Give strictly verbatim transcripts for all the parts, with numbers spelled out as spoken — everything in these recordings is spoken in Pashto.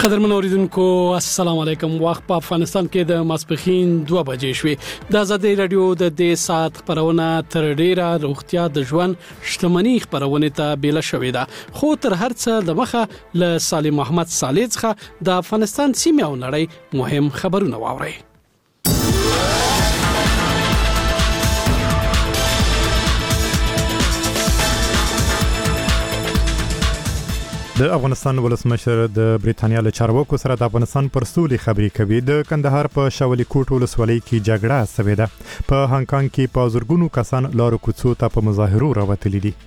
قدرمن اوریدونکو السلام علیکم. وخت په افغانستان کې د ماسپخین دوه بجې شوې. د آزادۍ رادیو د دې سات خبرونه تر ډیره روغتیا د ژوند شتمنۍ خبرونه ته بیل شوې ده، خو تر هرڅه د مخه ل سالم محمد صالح څخه د افغانستان سیمه او نړۍ مهم خبرونه واوري. د افغانستان ولسمشر د بریټانیا له چارواکو سره د افغانستان پر سولې خبرې کوي. د کندهار په شاولي کوټ ولسوالۍ کې جګړه سوې ده. په هانګ کانګ کې په زورګونو کسان لارو کوڅو ته په مظاهرو راوتلي دي.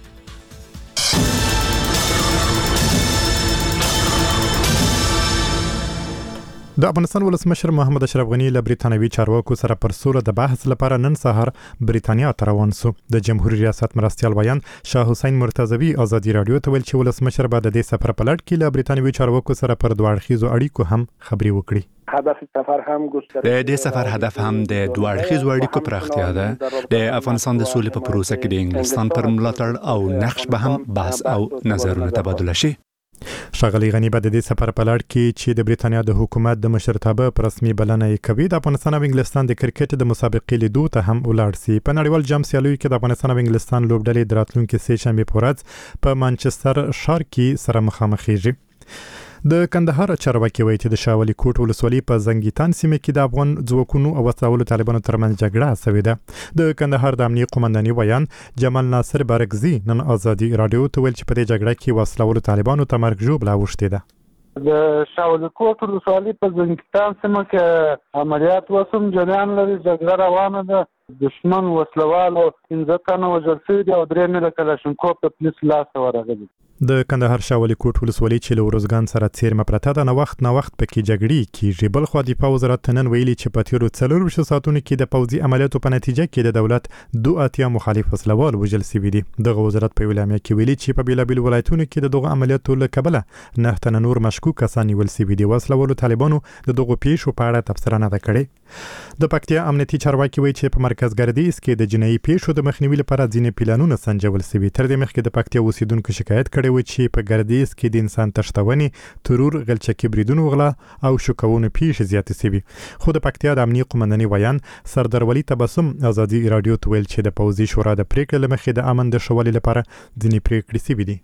د افغانستان ولسمشر محمد اشرف غنی له بریټانوي چارواکو سره پر سوله د بحث لپاره نن سهار بریټانیا ته روان شو. د جمهوریت ریاست مرستیال ویان شاه حسین مرتضوی آزادي رادیو ته ویل چې ولسمشر به د دې سفر په لړ کې له بریټانوي چارواکو سره پر دوه اړخیزو اړیکو هم خبرې وکړي. هدف سفر هم ګسترده د دې سفر هدف هم د دوه اړخیزو اړیکو پراختیا ده. د افغانستان د سولې په پروسه کې د انګلستان پر ملاتړ او نقش به هم بحث او نظرونه تبادله شي. ښاغلی غنی به د دې سفر په لړ کې چې د بریټانیا د حکومت د مشرتابه پر رسمي بلنه یې کوي د افغانستان او انګلستان د کرکټ د مسابقې لیدو ته هم ولاړ سي. په نړیوال جام سیالیو کې د افغانستان او انګلستان لوبډلې د راتلونکي سه شنبه په ورځ په مانچستر ښار کې سره مخامخېږي. د کندهار چارواکي وایي چې د شاولي کوټ ولسوالۍ په زنګیتان سیمه کې د افغان ځواکونو او وسلوالو طالبانو ترمنځ جګړه شوې ده. د کندهار د امنیت قومنداني ویان جمال ناصر بارګزي نن آزادي رادیو ته ویل چې په دې جګړه کې وسلوالو طالبانو ته مرګ ژوبله اوښتې ده. د شاولي کوټ ولسوالۍ په زنګیتان سیمه کې عملیات وسوم جریان لري. جګړه روانه ده. دشمن وسلوالو پنځه تنه وژل شوي دي او درې نوي کلاشینکوف د پولیس لاسته ورغلي. د کندهار شاولي کوټ ولسوالۍ چې له ورزګان سره څیرمه پرته ده، نه وخت نه وخت پکې جګړې کیږي. بل خو د دفاع وزارت نن ویلي چې په تیرو څلور ساعتونو کې د پوځي عملیاتو په نتیجه کې د دولت دوه اتیا مخالف وسلوال وژل شوي دي. دغه وزارت په اعلامیه کې ویلي چې په بیلابیل ولایتونو کې د دغه عملیاتو له کبله نه تنه نور مشکوک کسان نیول شوي دي. وسلوالو طالبانو د دغه پیښو په اړه تبصره نه ده کړې. د پکتیا امنیتي چارواکي وایي چې په مرکز ګردیز کې د جنایي پیښو د مخنیوي لپاره ځینې پلانونه سنجول شوي. تر دې مخکې د پکتیا اوسیدونکو شکایت کړی و چې په ګردیز کې د انسان تښتونې، ترور، غلچکي بریدونو، غلا او شوکونو پیښې زیاتې شوي. خو د پکتیا د امنیت قومنداني ویان سردار ولی تبسم آزادي رادیو ته ویل چې د پوځي شورا د پریکړې له مخې د امن د ښه والي لپاره ځینې پریکړې شوي دي.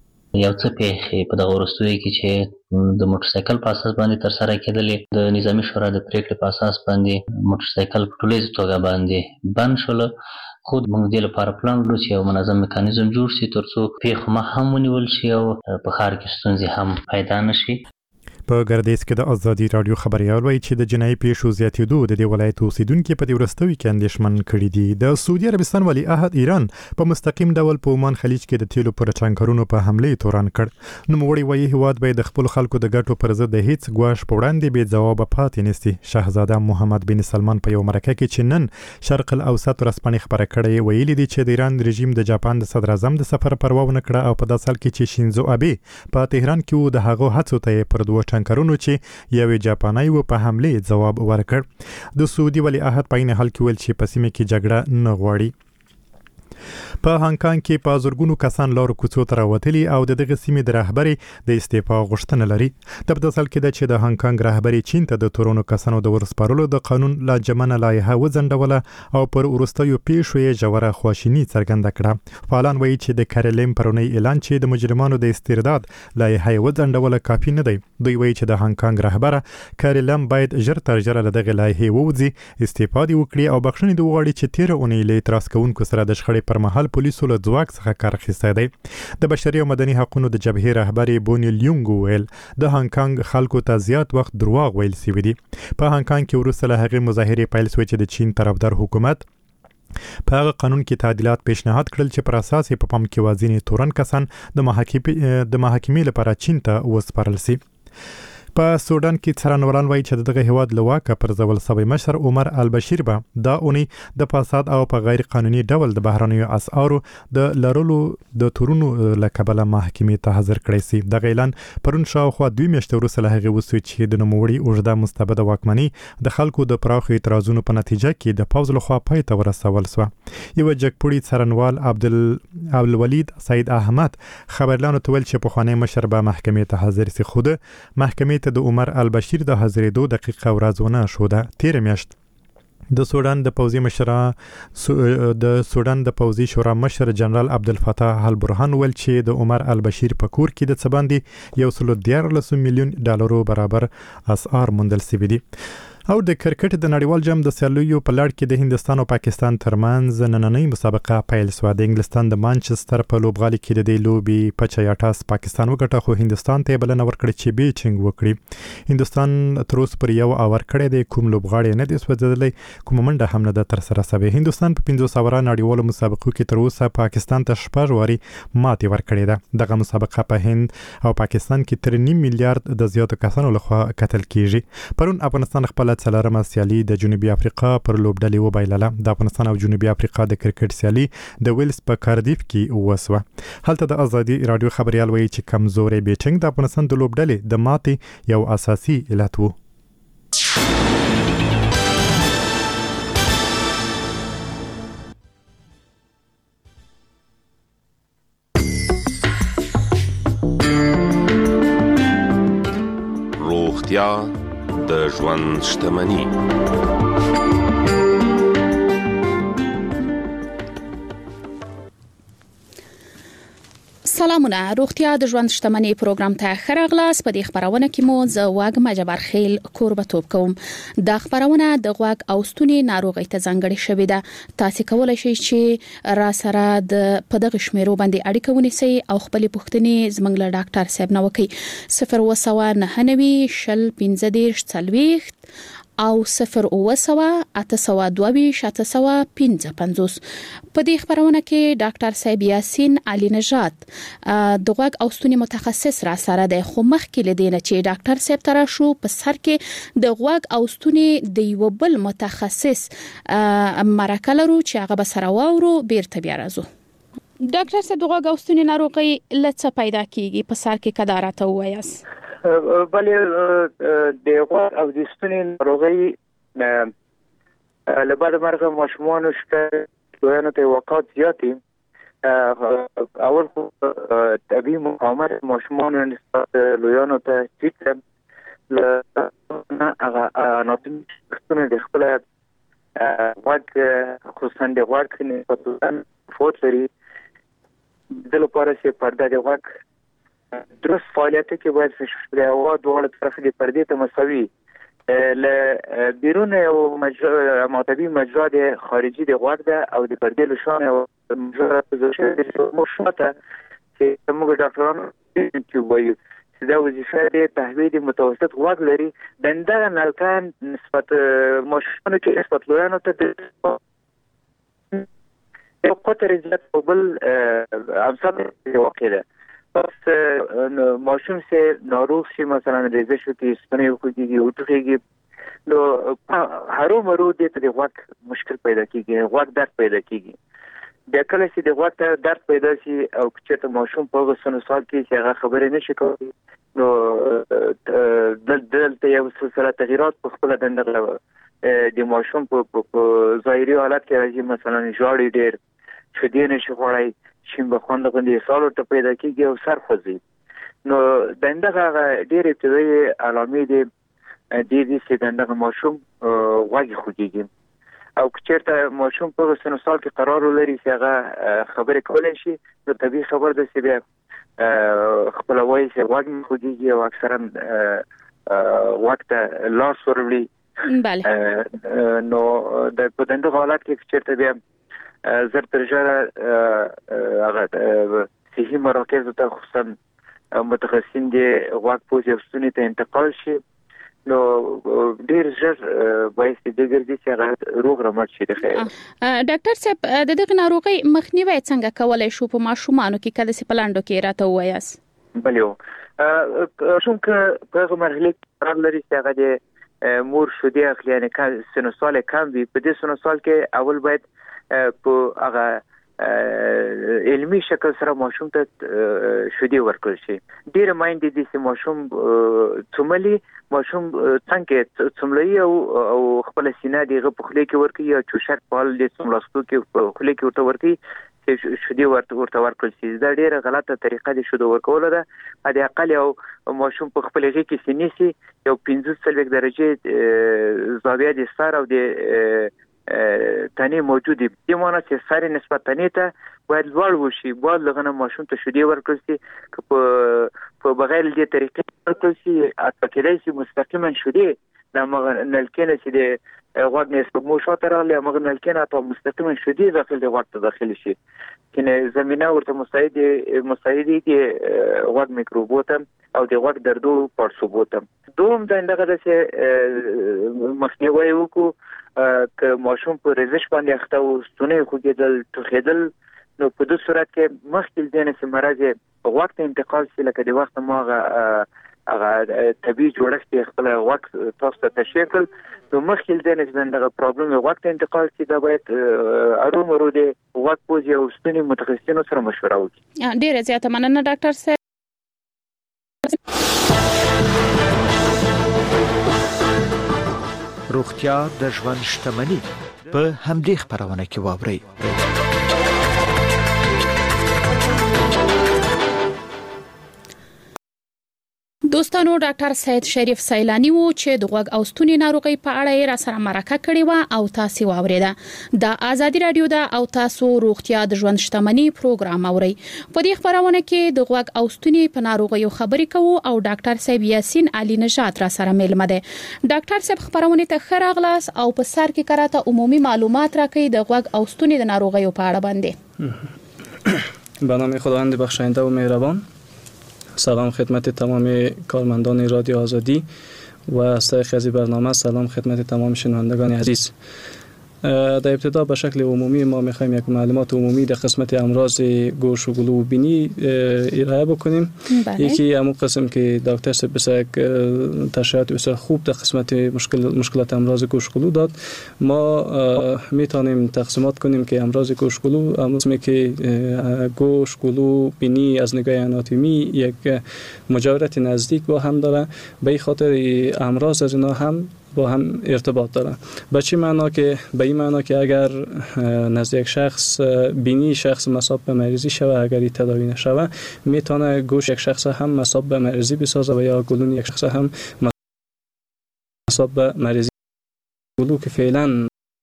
یو څه پیښې په دغه وروستیو کې چې د موټرسایکل په اساس باندې ترسره کېدلې، د نظامي شورا د پریکړې په اساس باندې موټرسایکل په ټولیزه توګه باندې بند شول. خو موږ دې لپاره پلان لرو چې یو منظم میکانیزم جوړ شي ترڅو پیښو مخه هم ونیول شي او په ښار کې ستونزې هم پیدا نه شي. په ګردیز کې د آزادي رادیو خبريال وایي چې د جنایي پیښو زیاتېدو د دې ولایت اوسیدونکو په دې ورستوي کې اندېښمن کړي دي. د سعودي عربستان ولی عهد ایران په مستقیم ډول په عمان خلیج کې د تیلو پر ټانکرونو په حمله تورن کړ. نوموړي وایي هیواد به د خپل خلکو د ګټو پر ضد د هیڅ ګواښ په وړاندې بې ځوابه پاتې نشي. شاهزاده محمد بن سلمان په یو مرکه کې چې نن شرق الاوسط ورځپاڼې خبره کړې ویلي دي چې د ایران رژیم د جاپان د صدر اعظم د سفر پروا ونه کړه او په داسې حال کې چې شینزو ابي په تهران کې و د هغو هڅو ته پر دوه ټانکرونو چې یوې جاپاني و په حمله ځواب ورکړ. د سعودي ولی عهد په عین حال کې ویل چې په سیمه کې جګړه نه غواړي. په هانګ کانګ کې په زورګونو کسان لارو کوڅو ته راوتلي او د دغه سیمې د رهبري د استعفا غوښتنه لري. د بدسل کې د چې د هانګ کانګ رهبري چین ته د تورونو کسانو د ورسپارلو د قانون لا جمنه لایحه وځنډوله او پر ورستیو پیښو یې جوړه خواشینی څرګنده کړه. فعالان وایي چې د کارلیم پرونی اعلان چې د مجرمانو د استرداد لایحه وځنډوله کافي نه دی. دوی وایي چې د هانګ کانګ رهبره کارلیم باید ژر تر ژره له دغه لایحه ووځي، استعفا دې وکړي او بخښنه دې وغواړي چې تیر اونۍ له اعتراض کوونکو سره د شخړې پر مهال پولیسو له ځواک څخه کار اخیستی دی. د بشري او مدني حقوقو د جبهې رهبر بونی لیونګ ویل د هانګ کانګ خلکو ته زیات وخت دروغ ویل شوي دي. په هانګ کانګ کې وروسته له هغې مظاهرې پیل شوې چې د چین طرفدار حکومت په هغه قانون کې تعدیلات پیشنهاد کړل چې پر اساس په پام کې وازینې تورن کسان د محاکمې د محاکمې لپاره چین ته وسپارل شي. په سودان کې څارنوالان وایي چې دغه هیواد له واکه پرځول شوی مشر عمر البشیر به دا اونۍ د فساد او په غیر قانوني ډول د بهرنیو اسعارو د لرلو د تورونو له کبله محکمې ته حاضر کړی شي. دغه اعلان پرون شاوخوا دوه میاشتې وروسته له هغې وشو چې د نوموړي اوږده مستبده واکمني د خلکو د پراخو اعتراضونو په نتیجه کې د پوځ لخوا پای ته ورسول شوه. یو جګپوړي څارنوال عبدل عبدالولید سید احمد خبرلانو ته ویل چې پخوانی مشر به محکمې ته حاضر شي، خو د محکمې محکمې ته د عمر البشیر د حاضرېدو دقیقه ورځ ونه شوده. تیر میاشت د سودان د پوځي مشره د سودان د پوځي شورا مشر جنرال عبدالفتاح البرهان ول چې د عمر البشیر په کور کې د څباندې یو سل دیارلس میلیون ډالرو برابر اسعار موندل شوي دي. او د کرکټ د نړیوال جام د سیالیو په لړ کې د هندستان او پاکستان ترمنځ نننۍ مسابقه پیل شوه. د انګلستان د مانچستر په لوبغالي کې د دې لوبي په چیاټاس پاکستان وګټه، خو هندستان ته بلنه ورکړه چې بیچنګ وکړي. هندستان تر اوسه پر یو اور کړی دی، کوم لوبغاړي نه دي سوځېدلی، کوم منډه هم نه ده تر سره شوې. هندستان په پنځه سوه نړیوالو مسابقو کې تر اوسه پاکستان ته شپږ واري ماتې ورکړې ده. دغه مسابقه په هند او پاکستان کې تر نیم میلیارډ د زیاتو کسانو لخوا کتل کیږي. پرون افغانستان خپل څلورمه سیالي د جنوبي افریقا پر لوبډلې وبایلله. د افغانستان او جنوبي افریقا د کرکټ سیالي د ویلز په کاردیف کې وسوه. هلته د ازادي رادیو خبريال وایي چې کمزوري بیچنګ د افغانستان د لوبډلې د ماتې یو اساسي علت وو. روغتیا د ژوند شتمني. سلامونه، روغتیا د ژوند شتمني پروګرام ته ښه راغلاست. په دې خبرونه کې مو زه واګم جبار خیل کوربتوب کوم. د خبرونه د غوږ او ستوني ناروغي ته ځانګړې شوې ده. تاسو کولای شئ چې را سره د په دغه شمیرو باندې اړیکه ونیسئ او خپل پوښتنې زموږ له ډاکټر صاحب نه وکړئ. صفر اووه سوه نهه نوي شل پنځه دېرش څلوېښت او صفر اووه سوه اته سوه دوه ویشت اته سوه پنځه پنځوس. په دې خبرونه کې ډاکټر صاحب یاسین علي نژاد د غوږ او ستوني متخصص را سره دی. خو مخکې لدینه چې ډاکټر صاحب تر شو په سر کې د غوږ او ستوني د یو بل متخصص مرکه لرو چې هغه به سره واورو. بیرته بیا راځو. ډاکټر صاحب د غوږ او ستوني ناروغي لڅ پیدا کیږي په سر کې کدارته وایاست؟ بلې د غوږ او د ستوني ناروغي له بعد مرګ ماشومان شته دویانو ته وقات زیاتی. اول خو طبیعي مقاومت ماشومان نسبت لویانو ته ټیټ ل هغه اناتومي ستوني د خپل غوږ خصوصا د غوږ نسبت فوت لري. د لپاره چې پرده د غوږ درست فعالیت کې باید د هوا دواړه طرف د پردې ته مساوي ل بیرون او مجرا معتبي مجرا د خارجي د غوږ ده او د پردې له شان او مجرا د مشاته چې موږ ډاکټرانو چې وایو چې دا وظیفه د تهوید متوسط غوږ لري. دنده نلکان نسبت ماشومان کې نسبت لویانو ته یو قطر زیات قبل امثال واقع ده. پس ماشوم سے ناروغ شي مثلا ریزش وکړي ستنې وکړي او ټوخیږي نو هرو مرو د دې غوږ مشکل پیدا کیږي، غوږ درد پیدا کیږي. بیا کله چې د غوږ درد پیدا شي او چې ماشوم په غوسه سال کې چې هغه خبرې نشي کوي نو دلته یو سلسله تغیرات په خپل دنده د ماشوم په ظاهري حالت کې راځي. مثلا ژاړي ډېر، شیدې نشي خوړای، شین بخوند غوندې سالو ته پیدا کیږي او سر خوځي. نو دغه ډېر ابتدایي علامې دي د دې چې دغه ماشوم غوږ خوږیږي او چیرته ماشوم په سن سال کې قرار لري چې هغه خبرې کولای شي نو طبيعي خبر ده چې بیا خپل وایي چې غوږ خوږیږي او اکثرا وخت لاس ورولي. بله نو د په دغه حالت کې چیرته بیا زر ترجره هغه صحي مراکز ته خصوصا متخصصین دي غوږ پوزې او ستوني ته انتقال شي نو ډیر ژر باید د ګرځي چې هغه روغ رمټ شي. د خیر ډاکټر صاحب د دغه ناروغي مخنیوي څنګه کولای شو په ماشومانو کې کله چې پلاندو کې راته وایاست؟ بلیو شوم که په مرحله کې لري چې هغه د مور شودي اخلي یعنی کله سنوسال کم وي په دې سنوسال کې اول باید په هغه علمي شکل سره ماشوم ته شودي ورکړل شي. ډیر مایند دي چې ماشوم څوملي ماشوم څنګه څوملي او خپل سینه دی غو په خله کې ورکي او چوشک پال د څوملستو کې په خله کې ورته ورکي چې شودي ورته ورته ورکړل شي. دا ډیره غلطه طریقه ده شودو ورکول ده. په اقل یو ماشوم په خپل غږ کې سنيسي یو پنځه سلويک درجه زاویه د سر او د تنه موجوده دي معنی چې سر نسبت تنه ته باید لوړ وشي. باید لغنه ماشوم ته شودي ورکړل شي که په په بغیر دې طریقې ورکړل شي اته کېدای شي مستقیما شودي د نلکینه چې د غوږ نسبت مو شاته راغلی مغه نلکینه ته مستقیما شودي داخل د غوږ ته داخل شي کنه زمينه ورته مساعد مساعدي کې غوږ میکروبوتم او د غوږ دردو پړسوبوتم. دوم د دغه د مخنیوي وکړو که ماشوم په رزش باندې اخته او ستونی خوګېدل ټوخېدل نو په دې صورت کې مخکې دینه چې مرض غوږ ته انتقال شي لکه د وخت ماغه هغه طبي جوړښت خپل غوږ تاسو ته تشریح کړ نو مخکې دینه چې دغه پرابلم غوږ ته انتقال شي دا باید ارومرو د غوږ پوزي او ستوني متخصصینو سره مشوره وکړي. ډیره زیاته مننه ډاکټر صاحب. روغتیا د ژوند شتمني په همدې خبرونه کې واوري. دوستانو ډاکټر سید شریف سیلانی وو چې د غوږ او ستوني ناروغي په اړه یې را سره مرکه کړې و او تاسو واوریده. د ازادي رادیو د او تاسو روغتیا د ژوند شتمني پروګرام اوري. په دې خبرونه کې د غوږ او ستوني په ناروغیو خبرې کوو او ډاکټر صاحب یاسین علي نژاد را سره میلمه ده. ډاکټر صاحب خبرونه ته خراغلاس او په سر کې کراته عمومي معلومات راکړي د غوږ او ستوني د ناروغیو په اړه باندې. به نام خداوند بخشاینده و مهربان. سلام خدمت تمام کارمندان رادیو آزادی و سایخ از برنامه. سلام خدمت تمام شنوندگان عزیز. در ابتدا به شکل عمومی ما میخوایم یک معلومات عمومی در قسمت امراض گوش و گلو و بینی ارائه بکنیم. بله. یکی همون قسم که دکتر صاحب بسیار تشریحات بسیار خوب در قسمت مشکل مشکلات امراض گوش گلو داد. ما میتونیم تقسیمات کنیم که امراض گوش گلو امراضی که گوش گلو بینی از نگاه آناتومی یک مجاورت نزدیک با هم داره. به این خاطر امراض از اینا هم با هم ارتباط داره. به چه معنا که به این معنا که اگر نزد یک شخص بینی شخص مصاب به مریضی شوه اگر تداوی نشوه میتونه گوش یک شخص هم مصاب به مریضی بسازه و یا گلون یک شخص هم مصاب به مریضی. گلو که فعلا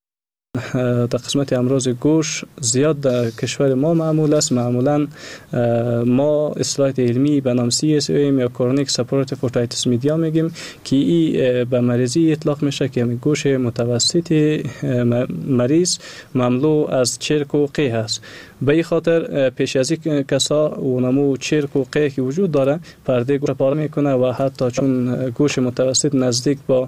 در قسمت امراض گوش زیاد در کشور ما معمول است. معمولا ما اصطلاح علمی به نام سی اس ام یا کرونیک سپورتیو اوتایتیس میدیا میگیم که این به مریضی اطلاق میشه که گوش متوسط مریض مملو از چرک و قی هست. به این خاطر پیش از این کسا و نمو چرک و قی که وجود داره پرده گوش پاره میکنه و حتی چون گوش متوسط نزدیک با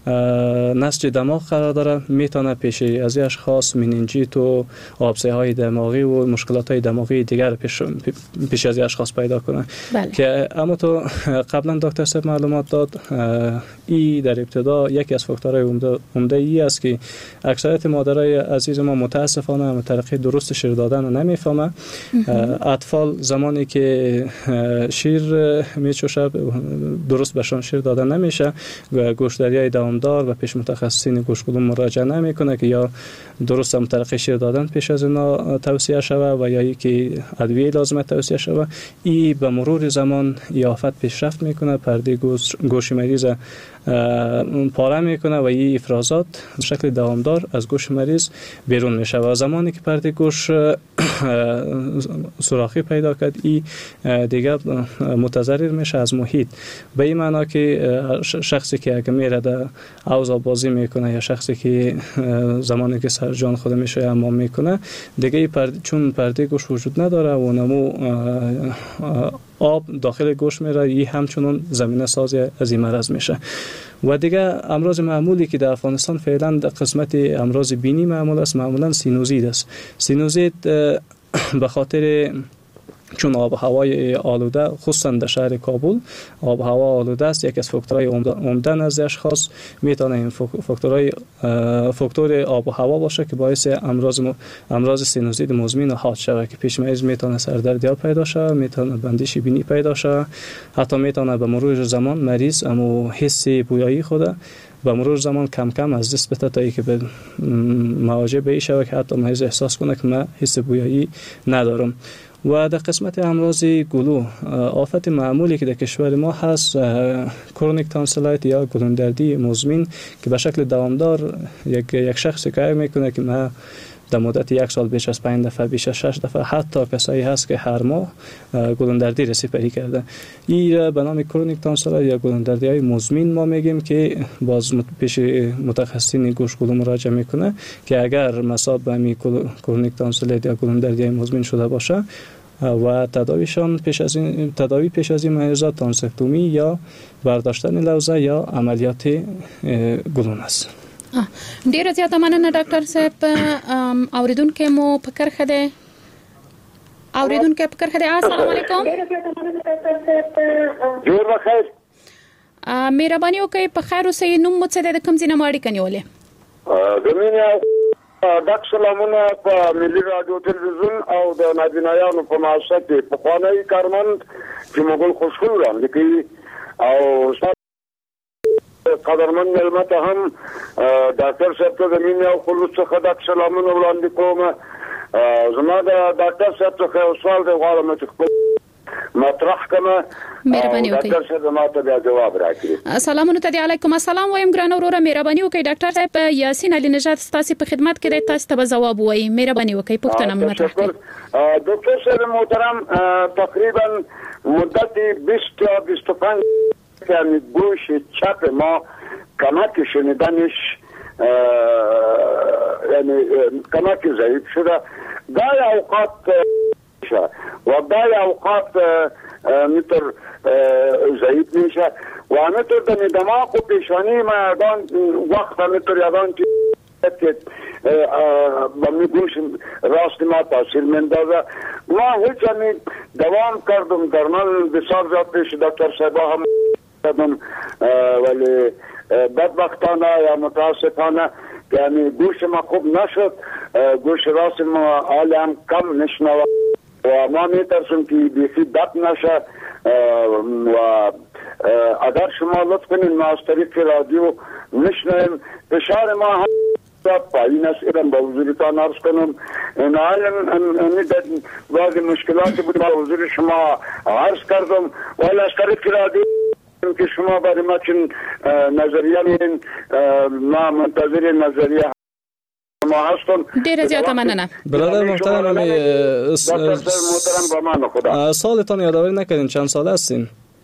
نسج دماغ قرار داره میتونه پیش از اشخاص مننجیت و آبسه های دماغی و مشکلات های دماغی دیگر پیش پیش از اشخاص پیدا کنه. بله. که اما تو قبلا دکتر صاحب معلومات داد ای در ابتدا یکی از فاکتورهای عمده عمده ای است که اکثریت مادرای عزیز ما متاسفانه مترقی درست شیر دادن رو نمیفهمه. اطفال زمانی که شیر میچوشه درست بهشون شیر دادن نمیشه گوشداری دام دار و پیش متخصصین گوش گلو مراجعه نمیکنه که یا درست هم تلقی شیر دادن پیش از اینا توصیه شوه و یا اینکه ادویه لازمه توصیه شوه. این به مرور زمان یافت پیشرفت میکنه پرده گوش گوش مریض پاره میکنه و این افرازات به شکل دوامدار از گوش مریض بیرون میشه و زمانی که پرده گوش سوراخی پیدا کرد این دیگه متضرر میشه از محیط. به این معنی که شخصی که اگه میره در اوضاع بازی میکنه یا شخصی که زمانی که سر جان خود میشه اما میکنه دیگه پرده چون پرده گوش وجود نداره و نمو آب داخل گوش میره این همچنان زمینه سازی از این مرض میشه. و دیگه امراض معمولی که در افغانستان فعلا در قسمت امراض بینی معمول است معمولا سینوزیت است. سینوزیت به خاطر چون آب و هوای آلوده خصوصا در شهر کابل آب و هوا آلوده است، یک از فاکتورهای عمده نزد اشخاص میتونه این فاکتورهای فاکتور آب و هوا باشه که باعث امراض امراض سینوزیت مزمن و حاد شود که پیش مریض میتونه سردردی پیدا شه، میتونه بندش بینی پیدا شه، حتی میتونه به مرور زمان مریض اما حس بویایی خود به مرور زمان کم کم از دست بده تا اینکه به مواجه به این شود که حتی مریض احساس کنه که من حس بویایی ندارم. و در قسمت امراض گلو آفت معمولی که در کشور ما هست کرونیک تانسیلایت یا گلوندردی مزمن که به شکل دوامدار یک یک شخص شکایت میکنه که من در مدت یک سال بیش از پنج دفعه بیش از شش دفعه حتی کسایی هست که هر ماه گلوندردی رسیپری کرده. این به نام کرونیک تانسیلایت یا گلوندردی های مزمن ما میگیم که باز پیش متخصصین گوش گلو مراجعه میکنه که اگر مصاب به همین کرونیک تانسیلایت یا گلوندردی های مزمن شده باشه و تداویشان پیش از این تداوی پیش از این مریضا تانسکتومی یا برداشتن لوزه یا عملیات گلون است. ډیره زیاته مننه ډاکټر صاحب. اوریدونکو مو فکر خده اوریدونکو فکر خده السلام علیکم. جوړ بخیر. مهرباني وکړئ په خیر اوسئ. نوم مو څه دی، د کوم ځای نه مو اړیکه نیولې؟ زمینه ډاک سلامونه په ملي رادیو تلویزیون او د نابینایانو په معاشره کې په خوانی کارمند چې مغول خوشحال وړاندې کوي او قدرمن ملمت هم ډاکټر صاحب ته زمینه او خلوص څخه ډاک سلامونه وړاندې کوم. زما د ډاکټر صاحب څخه یو سوال دی، غواړم چې خپل مطرح کړم. مهرباني وکړئ. ډاکټر صاحب ما ته بیا جواب راکړي. سلامونه ته علیکم السلام وایم ګران وروره. مهرباني وکړئ ډاکټر صاحب یاسین علي نژاد ستاسو په خدمت کې دی، تاسو ته جواب وایي. مهرباني وکړئ پوښتنه مطرح کړئ. دکتر صاحب محترم تقریبا مدت بیست تا بیست و پنج یعنی گوش چپ ما کمک شنیدنش یعنی کمک ضعیف شده. گاهی اوقات و گاهی اوقات میتر ضعیف میشه و همینطور در دماغ و پیشانی ما یادان وقت همینطور یادان که با می گوش راست ما تاثیر مندازه. ما هیچ همی دوام کردم در من بسیار زیاد پیش دکتر صاحبا هم کردم ولی بدبختانه یا متاسفانه یعنی گوش ما خوب نشد، گوش راست ما حالی هم کم نشنوه و ما میترسیم که بیخی دب نشه و اگر شما لطف کنین ما از طریق رادیو نشنویم. فشار ما هم پایین است. ایران با حضورتان عرض کنم این حال بعضی مشکلاتی بود با حضور شما عرض کردم ولی از طریق رادیو که شما برای ما چون نظریه میدین ما منتظر نظریه ما هستم. ډیره زیاته مننه. برادر محترم محترم با من خدا سالتان یادآوری نکردین چند ساله هستین؟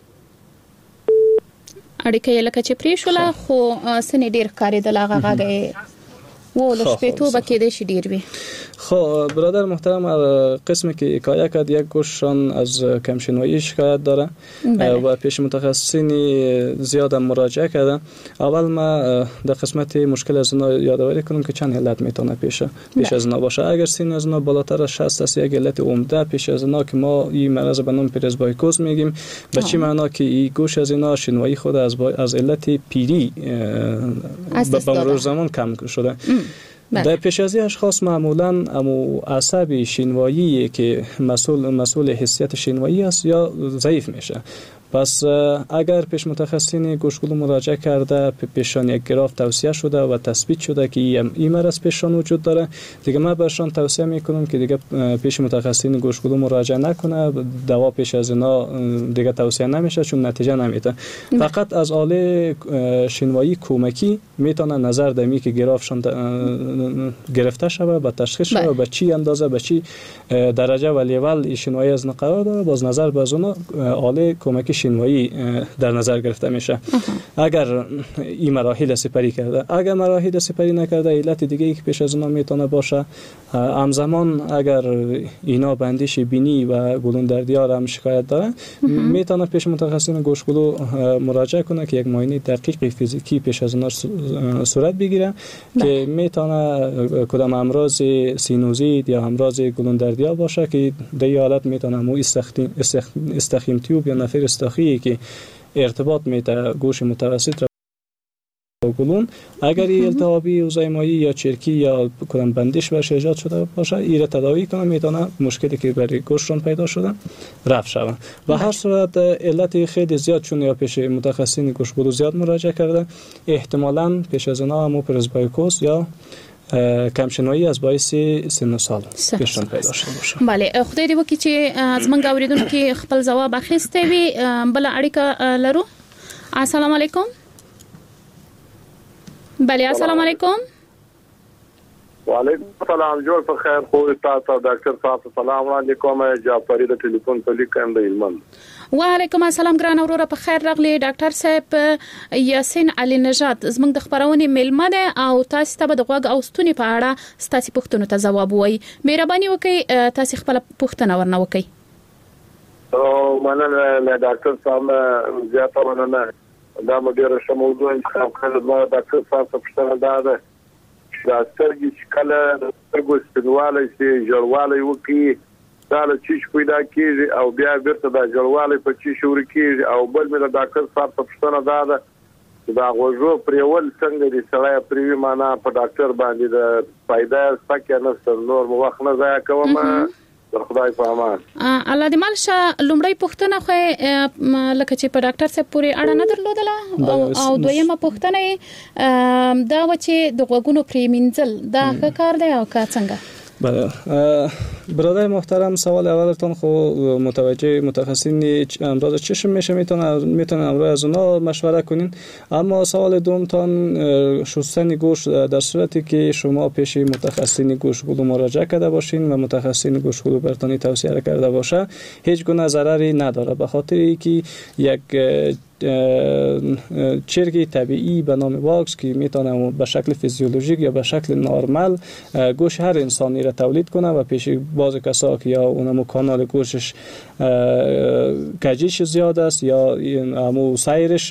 اړیکه یې لکه چې پرې شوله خو سنې ډیر کارېدل هغه غږی و لشپېتو به کېدای شي ډیر وي. خب برادر محترم قسمی که حکایه کرد یک گوششان از کمشنوایی شکایت داره و پیش متخصصین زیاد مراجعه کرده. اول ما در قسمت مشکل از اینا یادآوری کنم که چند علت میتونه پیش پیش از اینا باشه. اگر سین از اینا بالاتر از شصت است یک علت عمده پیش از اینا که ما این مرض به نام پرزبایکوز میگیم. به چی معنا که این گوش از اینا شنوایی خود از از علت پیری به مرور زمان کم شده. در پیش از اشخاص معمولاً امو عصب شنوایی که مسئول مسئول حسیت شنوایی است یا ضعیف میشه. پس اگر پیش متخصصین گوشگلو مراجعه کرده پیشان یک گراف توصیه شده و تثبیت شده که این مرض پیشان وجود داره، دیگه من برشان توصیه میکنم که دیگه پیش متخصصین گوشگلو مراجعه نکنه. دوا پیش از اینا دیگه توصیه نمیشه چون نتیجه نمیده. فقط از آله شنوایی کمکی میتونه نظر دمی که گرافشان گرفته شده به تشخیص شده به چی اندازه به چی درجه و لیول شنوایی از قرار داره. باز نظر باز اون آله کمکی شنوایی در نظر گرفته میشه. اگر این مراحل سپری کرده، اگر مراحل سپری نکرده علت دیگه ای که پیش از اونا میتونه باشه. همزمان اگر اینا بندش بینی و گلوندردی ها هم شکایت داره میتونه پیش متخصصین گوشگلو مراجعه کنه که یک معاینه دقیق فیزیکی پیش از اونا صورت بگیره که میتونه کدام امراض سینوزیت یا امراض گلوندردی ها باشه که در این حالت میتونه مو استخدیم استخدیم تیوب یا نفر استخی که ارتباط میده گوش متوسط را گلون، اگر این التهابی اوزایمایی یا چرکی یا کدام بندش برش ایجاد شده باشه این تداوی کنه میتونه مشکلی که برای گوشتون پیدا شده رفع شود. و هر صورت علت خیلی زیاد چون یا پیش متخصصین گوشگلو زیاد مراجعه کرده احتمالاً پیش از اینا همو پرزبایکوس یا کمشنوایی از باعث سن و سال پیشون پیدا شده باشه. بله خدای دې وکړي چې از منګ اوریدونکو خپل جواب اخیسته وي. بل اړیکه لرو. السلام علیکم. بله السلام علیکم. وعلیکم السلام. جوړ په خیر خو تاسو ډاکټر صاحب سلام علیکم. جعفری د ټلیفون په لیکم د علم. وعلیکم السلام ګران اوروره په خیر راغلی ډاکټر صاحب. یاسین علي نژاد زموږ د خبرونې میلمه ده او تاسو ته د غوږ او ستوني په اړه ستاسو پوښتنو ته جواب وایي. مهرباني وکړئ تاسو خپل پوښتنه ورنه وکړئ. او مننه ډاکټر صاحب زیاته مننه. دا مو ډیره ښه موضوع انتخاب کړل. ما ډاکټر صاحب څخه پوښتنه ده ده دا سترګې چې کله د سترګو سپینوالی شي ژړوالی وکړي دا له چیش پیدا کېږي او بیا بیرته دا ژړوالی په چیش ورکېږي. او بل مې د ډاکټر صاحب څخه پوښتنه ده ده چې دا غوږو پرېول څنګه دي سړی پرېوي معنا په ډاکټر باندې د فایده شته که نشته. نور مو وخت نه ضایع کوم. خدای په امان. الله دې مال شه. لومړی پوښتنه خو لکه چې په ډاکټر صاحب پورې اړه نه درلودله او دویمه پوښتنه دا و چې د غوږونو پرېمینځل دا ښه کار دی او که څنګه؟ بله برادر محترم سوال اولتون خو متوجه متخصصین امراض چشم میشه میتونه میتونه امروز از اونا مشوره کنین. اما سوال دومتان شستن گوش در صورتی که شما پیش متخصصین گوشگلو مراجعه کرده باشین و متخصصین گوشگلو برتانی توصیه کرده باشه هیچ گونه ضرری نداره به خاطر اینکه یک چرک طبیعی به نام واکس که میتونه به شکل فیزیولوژیک یا به شکل نرمال گوش هر انسانی را تولید کنه و پیش بعض کسا که یا اونمو کانال گوشش کجیش زیاد است یا همو سیرش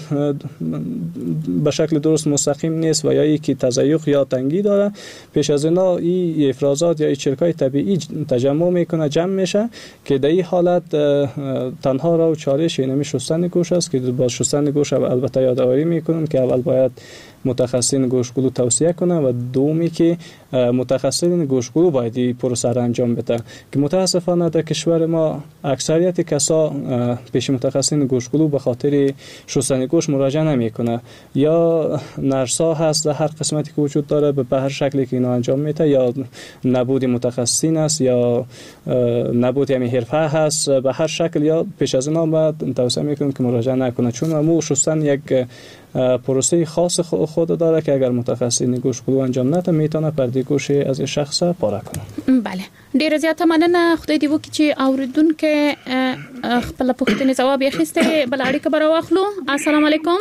به شکل درست مستقیم نیست و یا ای که تضیق یا تنگی داره پیش از اینا این افرازات یا این چرکای طبیعی تجمع میکنه جمع میشه که در این حالت تنها راه و چارهش اینمی شستن گوش است که با شستن گوش البته یادآوری میکنم که اول باید متخصصین گوشگلو توصیه کنه و دومی که متخصصین گوشگلو باید این پروسه را انجام بده که متاسفانه در کشور ما اکثریت کسا پیش متخصصین گوشگلو به خاطر شستن گوش مراجعه نمیکنه. یا نرسا هست در هر قسمتی که وجود داره به هر شکلی که اینا انجام میده یا نبود متخصصین است یا نبود همین حرفه هست به هر شکل یا پیش از اینا ما توصیه میکنم که مراجعه نکنه چون مو شستن یک پروسه خاص خود داره که اگر متخصصین گوشگلو انجام نده میتونه پرده گوش از شخص پاره کنه. بله ډیر زیاته مننه. خدای دې وکړي چې اوریدونکو خپل پوښتنې جواب یې اخیسته. بل اړیکه به راواخلو. السلام علیکم.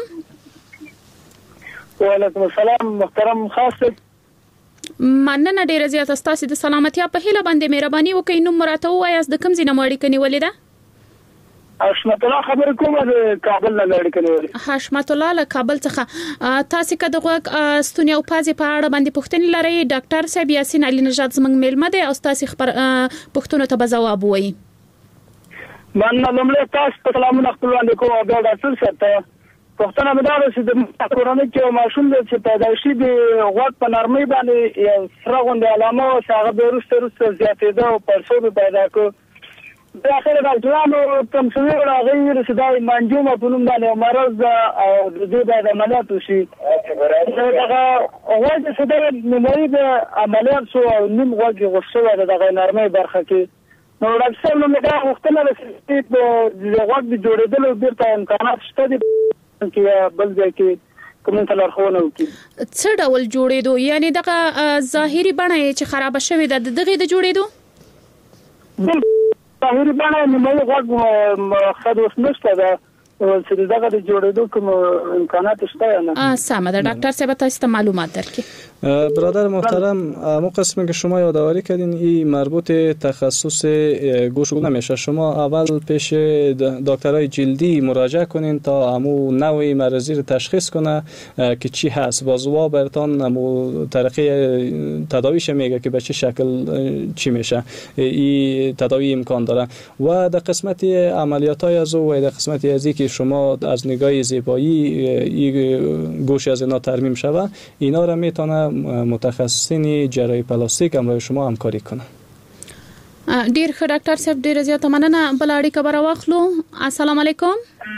وعلیکم السلام محترم خاص. مننه ډیر زیاته ستاسو د سلامتیا په هیله باندې مهرباني وکړئ نو مرته وایاست د کوم ځای نه اړیکه نیولې ده؟ حشمت الله خبر کوم د کابل نه اړیکه نیولې. حشمت الله له کابل څخه. تاسو که د غوږ ستوني او پازې په اړه باندې پوښتنې لرئ ډاکټر صاحب یاسین علي نژاد زموږ میلمه دی او تاسو خبر پوښتنو ته به جواب وایي. مننه. لومړی تاسو ته سلامونه خپل وړاندې کوم او بیا ډاکټر صاحب ته پوښتنه مې دا ده چې د کورنۍ کې ماشوم دی چې پیدایشي د غوږ په نرمۍ باندې یو سره غوندې علامه وه چې هغه بیا وروسته وروسته زیاتېده او پړسوب یې پیدا کړ. داخل ډاکټرانو کوم څه ویل هغه یې چې دا منجومه په نوم باندې مرض ده او د دې باید عملیات وشي. دغه غوږ چې دی نوموړي د عملیات شو او نیم غوږ یې غوښ شوی د دغه نرمۍ برخه کې. نو ډاکټر صاحب نو مې دا غوښتنه ده چې د غوږ د جوړېدلو بیرته امکانات شته دي کې بل ځای کې کوم څه لارښوونه وکړي. څه ډول جوړېدو یعنی دغه ظاهري بڼه چې خرابه شوې ده د دغې د جوړېدو؟ ظاهري بڼه نیمایي غوږ خد اوس نشته ده چې دغه د جوړېدو کوم امکانات شته نه. سمه ده ډاکټر صاحب تاسو ته معلومات درکړي. برادر محترم، مو قسمی که شما یادآوری کردین این مربوط تخصص گوش و نمیشه. شما اول پیش دکترای جلدی مراجعه کنین تا امو نوع مرضی رو تشخیص کنه که چی هست. بازوا برتان امو طریقه تداویش میگه که به چه شکل چی میشه. این تداوی امکان داره. و در قسمت عملیات های از و در قسمت ازی که شما از نگاه زیبایی این گوش از اینا ترمیم شوه، اینا رو میتونه متخصصین جراحی پلاستیک همراه شما همکاری کنه. ډیر ښه ډاکټر صاحب، ډیر زیاته مننه. بل اړیکه به راواخلو. السلام علیکم.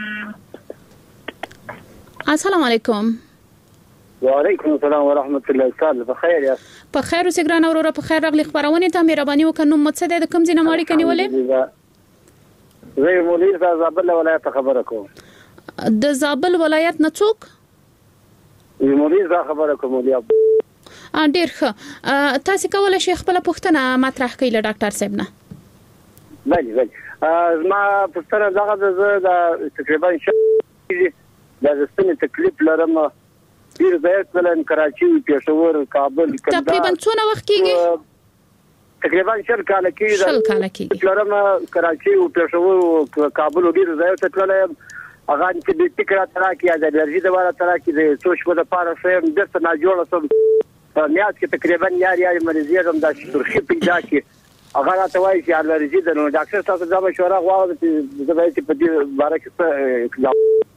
السلام علیکم. وعلیکم السلام ورحمت الله تعالی. بخیر یاست؟ په خیر اوسې ګران وروره، په خیر راغلی. خبرونه ته مهرباني وکړئ. نو مڅ د کوم ځای نه اړیکه نیولې؟ زه مولوی د زابل ولایت خبره کوم. د زابل ولایت نه څوک؟ مولوی ز خبره کوم. مولوی ا ډیر ښه. تاسو کولای شئ خپل پوښتنه مطرح کړئ له ډاکټر صاحب نه. بله بله. ما پوښتنه دغه زه د تقریبا شې د ستنې تکلیف لرم. ډیر ځای کلن کراچي، پېښور، کابل، کندهار. تقریبا څونه وخت کېږي؟ تقریبا شل کال کېږي. شل کال کېږي. لرم کراچي او پېښور او کابل ډیر ځای ته تللی. هغه چې د فکر ترا کې د الرجی د واره ترا کې د سوچ په لپاره شیم د څه نه جوړ سم میاس کې تقریبا یاري یاري مریضي هم د شرخي پیدا کې هغه راته وایي چې الرجی د نو ډاکټر تاسو دا مشوره غواړم چې زه به چې په دې باره کې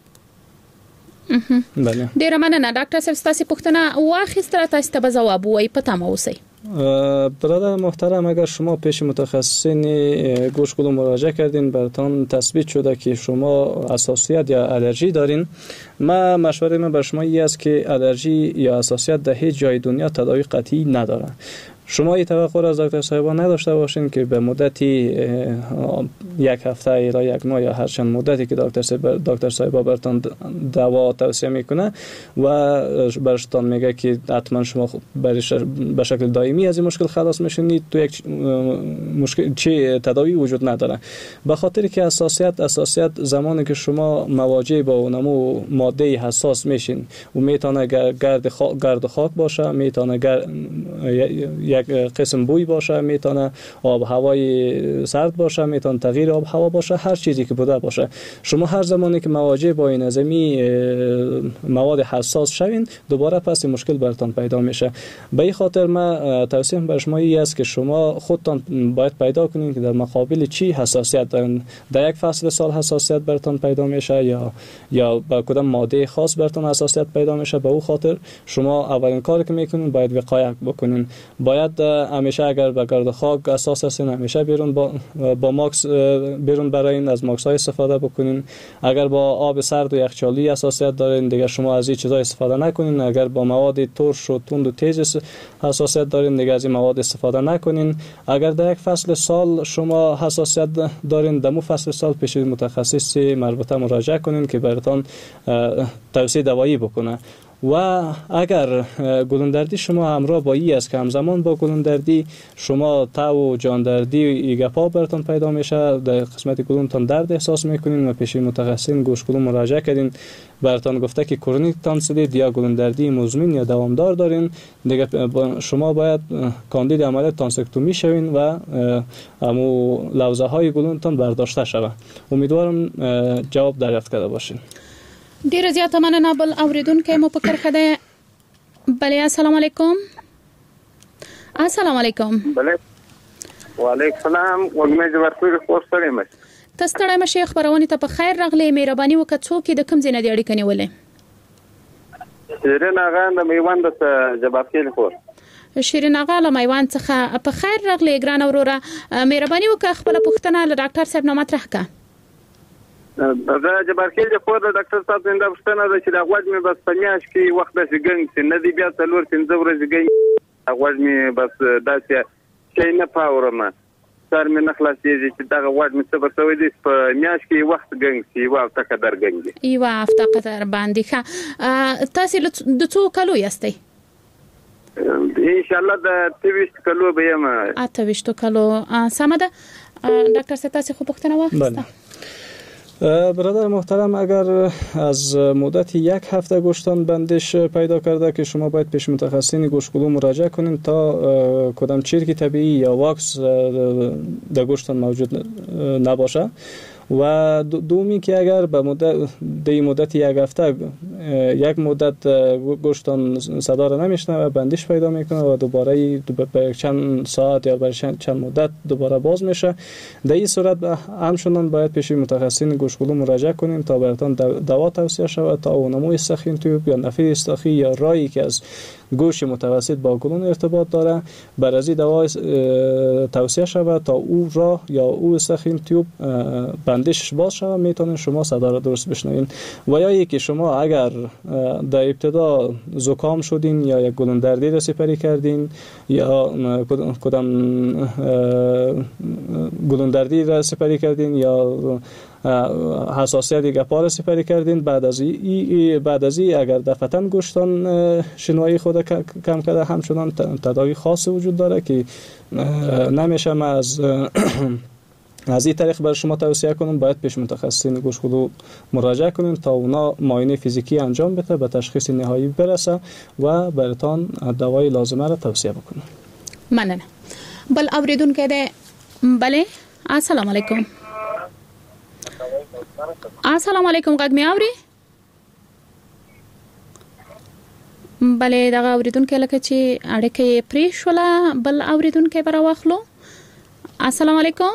بله. ډیر مننه ډاکټر صاحب، تاسو پوښتنه واخیستله، تاسو ته به جواب وایي. پته مو اوسئ. برادر محترم، اگر شما پیش متخصصین گوش کلو مراجعه کردین، براتون تثبیت شده که شما حساسیت یا الرژی دارین، ما مشوره من بر شما این است که الرژی یا حساسیت در هیچ جای دنیا تداوی قطعی نداره. شما این توقع را از دکتر صاحبان نداشته باشین که به مدتی یک هفته یا یک ماه یا هر چند مدتی که دکتر صاحب دکتر صاحب براتون دوا توصیه میکنه و براتون میگه که حتما شما به شکل دائمی از این مشکل خلاص میشین، تو یک مشکل چی تداوی وجود نداره. به خاطر که حساسیت حساسیت زمانی که شما مواجه با اونمو ماده حساس میشین و میتونه گرد خاک گرد خاک باشه، میتونه یک قسم بوی باشه، میتونه آب هوای سرد باشه، میتونه تغییر آب هوا باشه، هر چیزی که بوده باشه. شما هر زمانی که مواجه با این ازمی مواد حساس شوین، دوباره پس این مشکل براتون پیدا میشه. به این خاطر ما توصیه بر شما این است که شما خودتان باید پیدا کنین که در مقابل چی حساسیت دارین. در یک فصل سال حساسیت براتون پیدا میشه یا یا با کدام ماده خاص براتون حساسیت پیدا میشه. به اون خاطر شما اولین کاری که میکنین باید وقایت بکنین. باید همیشه اگر به گرد خاک اساس هستین همیشه بیرون با, با ماکس بیرون برین، از ماکس های استفاده بکنین. اگر با آب سرد و یخچالی حساسیت دارین دیگه شما از این چیزا استفاده نکنین. اگر با مواد ترش و تند و تیز حساسیت دارین دیگه از این مواد استفاده نکنین. اگر در یک فصل سال شما حساسیت دارین، در مو فصل سال پیش متخصص مربوطه مراجعه کنین که براتون توصیه دوایی بکنه. و اگر گلوندردی شما همراه با ای است که همزمان با گلوندردی شما تاو و جاندردی و ایگپا براتون پیدا میشه، در قسمت گلومتان درد احساس میکنین و پیش متخصصین گوش گلوم مراجعه کردین، براتون گفته که کرونیک تانسیلیت یا گلوندردی مزمن یا دوامدار دارین، دیگه شما باید کاندید عملیات تانسکتومی شوین و همو لوزه های گلومتان برداشته شود. امیدوارم جواب دریافت کرده باشین. ډیر زیاته مننه. بل اوریدونکو مو په کرخه ده. بله السلام علیکم. السلام علیکم. بله وعلیکم السلام. وګمې ورکوي خو ستړی مې. تاسو ستړی مې شیخ خبرونه ته په خیر راغلی. مهرباني وکړه څوک د کوم ځای نه دی اړیکه نیولې؟ شیرین اغا د میوند څخه جوابخیل خور. شیرین اغا له میوند څخه په خیر راغلی. ګران وروره مهرباني وکړه خپل پوښتنه له ډاکټر صاحب نه مطرح کړه. دا جبارخیل خو د ډاکټر صاحب څنګه پوښتنه ده چې دا غوږ مې بس په میاش کې وخت د ګنګ چې نه دی بیا څلور پنځه ورځې ګنګ غوږ مې بس داسې شي نه پاورم سر مې نه خلاصېږي چې دا غوږ مې څه بسوي دي په میاش کې وخت ګنګ شي وا تک در ګنګ ایو هفته قطر باندې ښه. تاسو د څو کلو یاستئ؟ ان شاء الله د اته ویشت کلو به یم. اته ویشت کلو سمه ده. دکتر ستاسی خوب پختنه واخسته. برادر محترم، اگر از مدت یک هفته گوشتان بندش پیدا کرده که شما باید پیش متخصصین گوشت‌کلو مراجعه کنین تا کدام چرک طبیعی یا واکس در گوشتان موجود نباشه. و دومی که اگر به مدت دی مدت یک هفته یک مدت گوشتان صدا را نمیشنوه و بندش پیدا میکنه و دوباره به چند ساعت یا به چند مدت دوباره باز میشه، در این صورت همچنان باید پیش متخصصین گوشت‌کلو مراجعه کنین تا براتون دوا توصیه شود تا نمو استخوان تیوب یا نفیر استخوان یا راهی که از گوش متوسط با کلون ارتباط داره بر از دوا توصیه شود تا او راه یا او استخوان تیوب بندش باز شود، میتونین شما صدا را درست بشنوین. و یا یکی شما اگر در ابتدا زکام شدین یا یک گلون دردی را سپری کردین یا کدام گلون دردی را سپری کردین یا حساسیت گپا را سپری کردین، بعد از ای بعد از ای اگر دفعتاً گوشتان شنوایی خود کم کرده، همچنان تداوی خاص وجود داره که نمیشه ما از از این طریق بر شما توصیه کنم باید پیش متخصصین گوشت‌کلو مراجعه کنین تا اونا معاینه فیزیکی انجام بده به تشخیص نهایی برسه و براتون دوای لازمه را توصیه بکنه. مننه. بل اوریدونکو ده بله السلام علیکم. السلام علیکم، غږ می اوري؟ بله دغه اوریدونکو لکه چې اړیکه پرې شوله، بل اوریدونکو به راواخلو. السلام علیکم.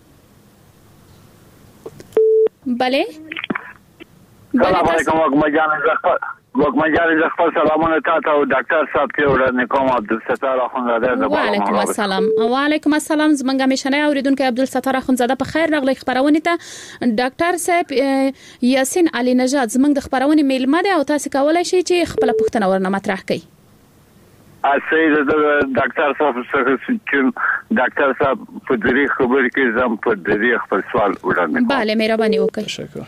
بله سلام علیکم وګما جان زخر وګما جان زخر سلامونه تاسو او ډاکټر صاحب ته وړاندې کوم عبدالستار اخوندزاده د وعلیکم السلام. وعلیکم السلام. زمونږ مشنه اوریدونکو عبدالستار اخوندزاده په خیر راغلی خبرونه ته. ډاکټر صاحب یاسین علي نژاد زمونږ د خبرونه میلمه دی او تاسو کولای شئ چې خپل پوښتنه ورنه مطرح کړئ. اسې د ډاکټر صاحب څخه چې ډاکټر صاحب په دې خبرې کې زم په دې خپل سوال وړاندې کوم. بله مهرباني وکړئ. تشکر.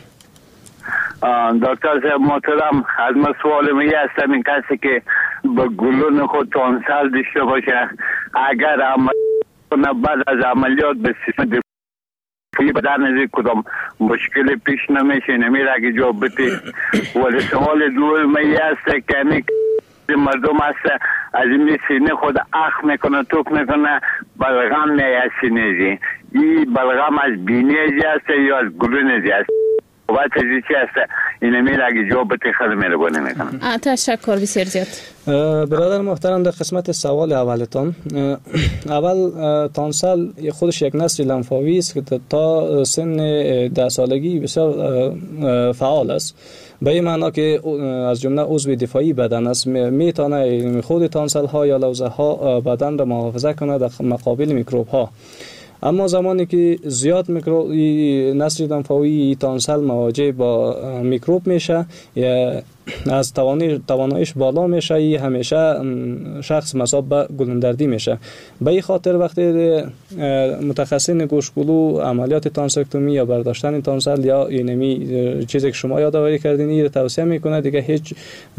دکتر صاحب محترم، از ما سوال می است این کسی که به گلون خود تانسال داشته باشه اگر عملیات بعد از عملیات به سیستم دفاعی بدن از کدام مشکل پیش نمیشه نمیره اگه جواب بده. ولی سوال دوم می است که مردم هست از این سینه خود اخ میکنه توک میکنه بلغم میاد سینه زی این بلغم از بینی زی است یا از گلون زی است و چیزی چی است این میره اگه جواب بده خیلی مهربانی میکنم. تشکر بسیار زیاد. برادر محترم، در قسمت سوال اولتان، اول تانسل خودش یک نسل لنفاوی است که تا سن ده سالگی بسیار فعال است، به این معنا که از جمله عضو دفاعی بدن است، میتونه خود تانسل ها یا لوزه ها بدن را محافظه کنه در مقابل میکروب ها. اما زمانی که زیاد میکروب نسل لنفاوی تانسل مواجه با میکروب میشه یا از تواناییش بالا میشه، ای همیشه شخص مصاب به گلوندردی میشه. به این خاطر وقتی متخصصین گوشت‌کلو عملیات تانسکتومی یا برداشتن تانسل یا اینمی چیزی که شما یادآوری کردین این توصیه میکنه دیگه هیچ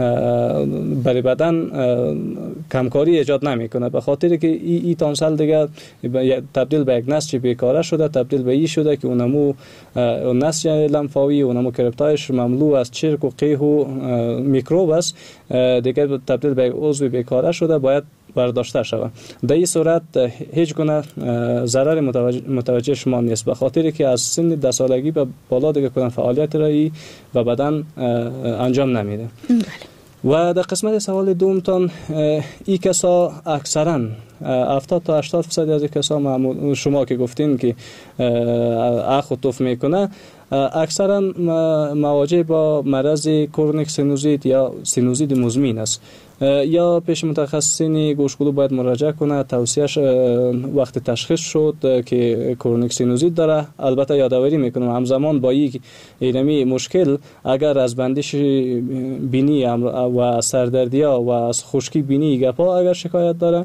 برای بدن کمکاری ایجاد نمیکنه، به خاطر که این ای تانسل دیگه تبدیل به یک نسج بیکاره شده، تبدیل به این شده که اونمو نسج لنفاوی اونمو کرپتایش مملو از چرک و قیح و میکروب است، دیگه تبدیل به عضو بیکاره شده، باید برداشته شود. در این صورت هیچ گونه ضرر متوجه, متوجه شما نیست، به خاطر که از سن ده سالگی به بالا دیگه کدام فعالیت رایی و بدن انجام نمیده. و در قسمت سوال دومتان، این کسا اکثرا هفتاد تا هشتاد درصد از کسا معمول شما که گفتین که اخ و توف میکنه اکثرا مواجه با مرض کرونیک سینوزیت یا سینوزیت مزمن است، یا پیش متخصصین گوشت‌کلو باید مراجعه کنه. توصیهش وقت تشخیص شد که کرونیک سینوزیت داره، البته یادآوری میکنم همزمان با یک اینمی مشکل اگر از بندش بینی و سردردی ها و از خشکی بینی گپا اگر شکایت داره،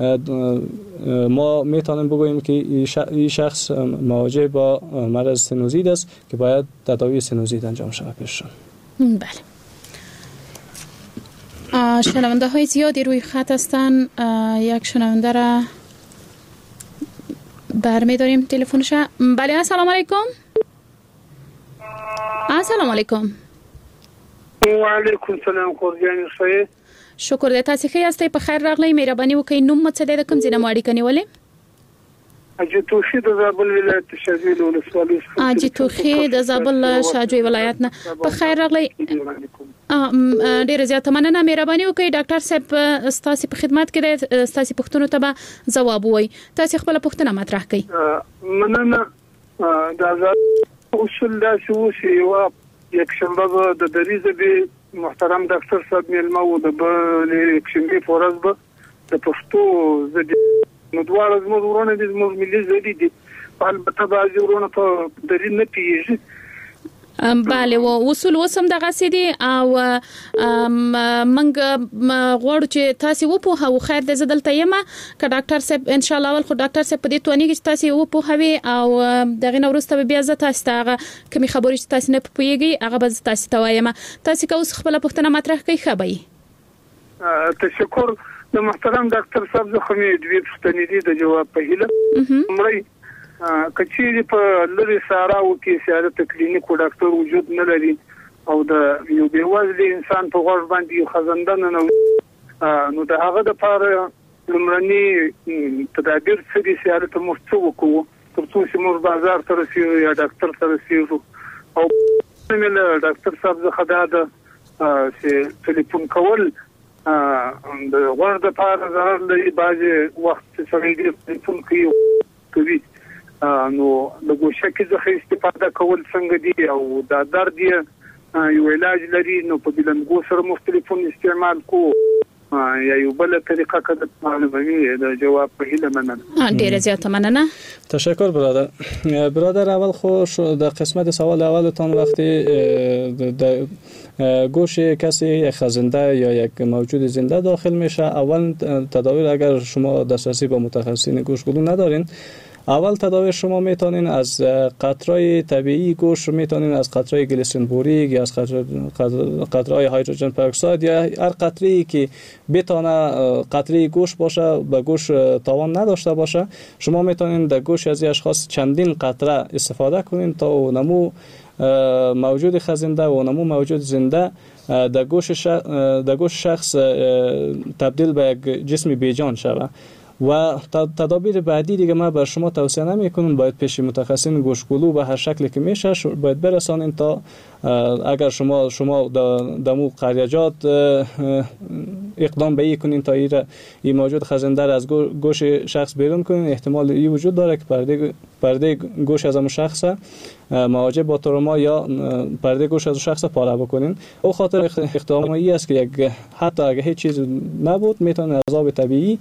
ما میتونیم بگوییم که این شخص مواجه با مرض سینوزیت است که باید تداوی سینوزیت انجام شود پیششون. بله. شنونده های زیادی روی خط هستن. یک شنونده را برمی داریم تلفنش. بله السلام علیکم. السلام علیکم. و علیکم سلام خورجان صحیح. شکر د تاسو ښه یاستئ په خیر راغلی مهرباني وکړئ نوم مو څه دی د کوم ځای نه مو اړیکه نیولې؟ اجي توخي د زابل ولایت شاجوی ولسوالۍ څخه. اجي توخي د زابل شاجوی ولایت نه په خیر راغلی. ډیره زیاته مننه مهرباني وکړئ ډاکټر صاحب ستاسو په خدمت کې د ستاسو پوښتنو ته به جواب وای. تاسو خپل پوښتنه مطرح کړئ. مننه. دا اصول دا چې یو یک شنبه د دریزه به محترم ډاکټر صاحب ملما و د یک شنبه فورز به د پښتو زدي نو دوه زموږ ورونه د زموږ ملي زدي دي البته بعضی ورونه په درې نه پیږي. بله و اصول وسم دغه سيدي او منګ غوړو چې تاسو و په هو خیر د زدل تیمه ک ډاکټر صاحب ان شاء الله ول خو ډاکټر صاحب په دې توانی کې تاسو و په هوي او دغه نورسته بیا ز تاسو ته کومي خبرې چې تاسو نه پوهیږئ هغه به تاسو ته وایم. تاسو که اوس خپل پوښتنه مطرح کړئ خبري. تشکر د محترم ډاکټر صاحب زه خو می دوی پوښتنې دي د جواب په هیله. مړی کچېری په لری ساراو کې سیادت کلینیک او ډاکټر وجود نه لري او د یو بیوازلی انسان په غوړ باندې یو خزندن نه نو د هغه د لپاره لمرني تدابیر څه دي سیادت مرڅو وکړو ترڅو چې موږ بازار ته رسیدو یا ډاکټر ته رسیدو او مله ډاکټر صاحب زه خدای د چې ټلیفون کول د غوړ د لپاره ضرر لري بعضي وخت چې سړی دې ټلیفون کوي نو د ګوشکې څخه استفاده کول څنګه دي او دا درد یو علاج لري نو په بلنګو سره مختلفون استعمال کو یا یو بل طریقه کده معلوموي د جواب په هیله مننه. ډیره زیاته مننه. تشکر برادر. برادر اول خو در قسمت سوال اولتان وقتی د گوش کسی خزنده یا یک موجود زنده داخل میشه اول تداویر اگر شما دسترسی به متخصصین گوشگلو ندارین اول تداوی شما میتونین از قطرهای طبیعی گوشت میتونین از قطرهای گلیسرین بوریک یا از قطرهای هیدروژن پروکساید یا هر قطره‌ای که بتونه قطره گوشت باشه به گوشت تاوان نداشته باشه شما میتونین در گوشت از اشخاص چندین قطره استفاده کنین تا نمو موجود خزنده و نمو موجود زنده در گوشت در گوشت شخص تبدیل به یک جسم بیجان شود. و تدابیر بعدی دیگه ما بر شما توصیه نمی‌کنم باید پیش متخصصین گوشتگلو به هر شکلی که میشه باید برسانین تا اگر شما شما دمو قریجات اقدام به این کنین تا این موجود خزنده را از گوش شخص بیرون کنین احتمال این وجود داره که پرده پرده گوش از اون شخص مواجه با تروما یا پرده گوش از شخص پاره بکنین او خاطر اقدامی است که یک حتی اگه هیچ چیز نبود میتونه از آب طبیعی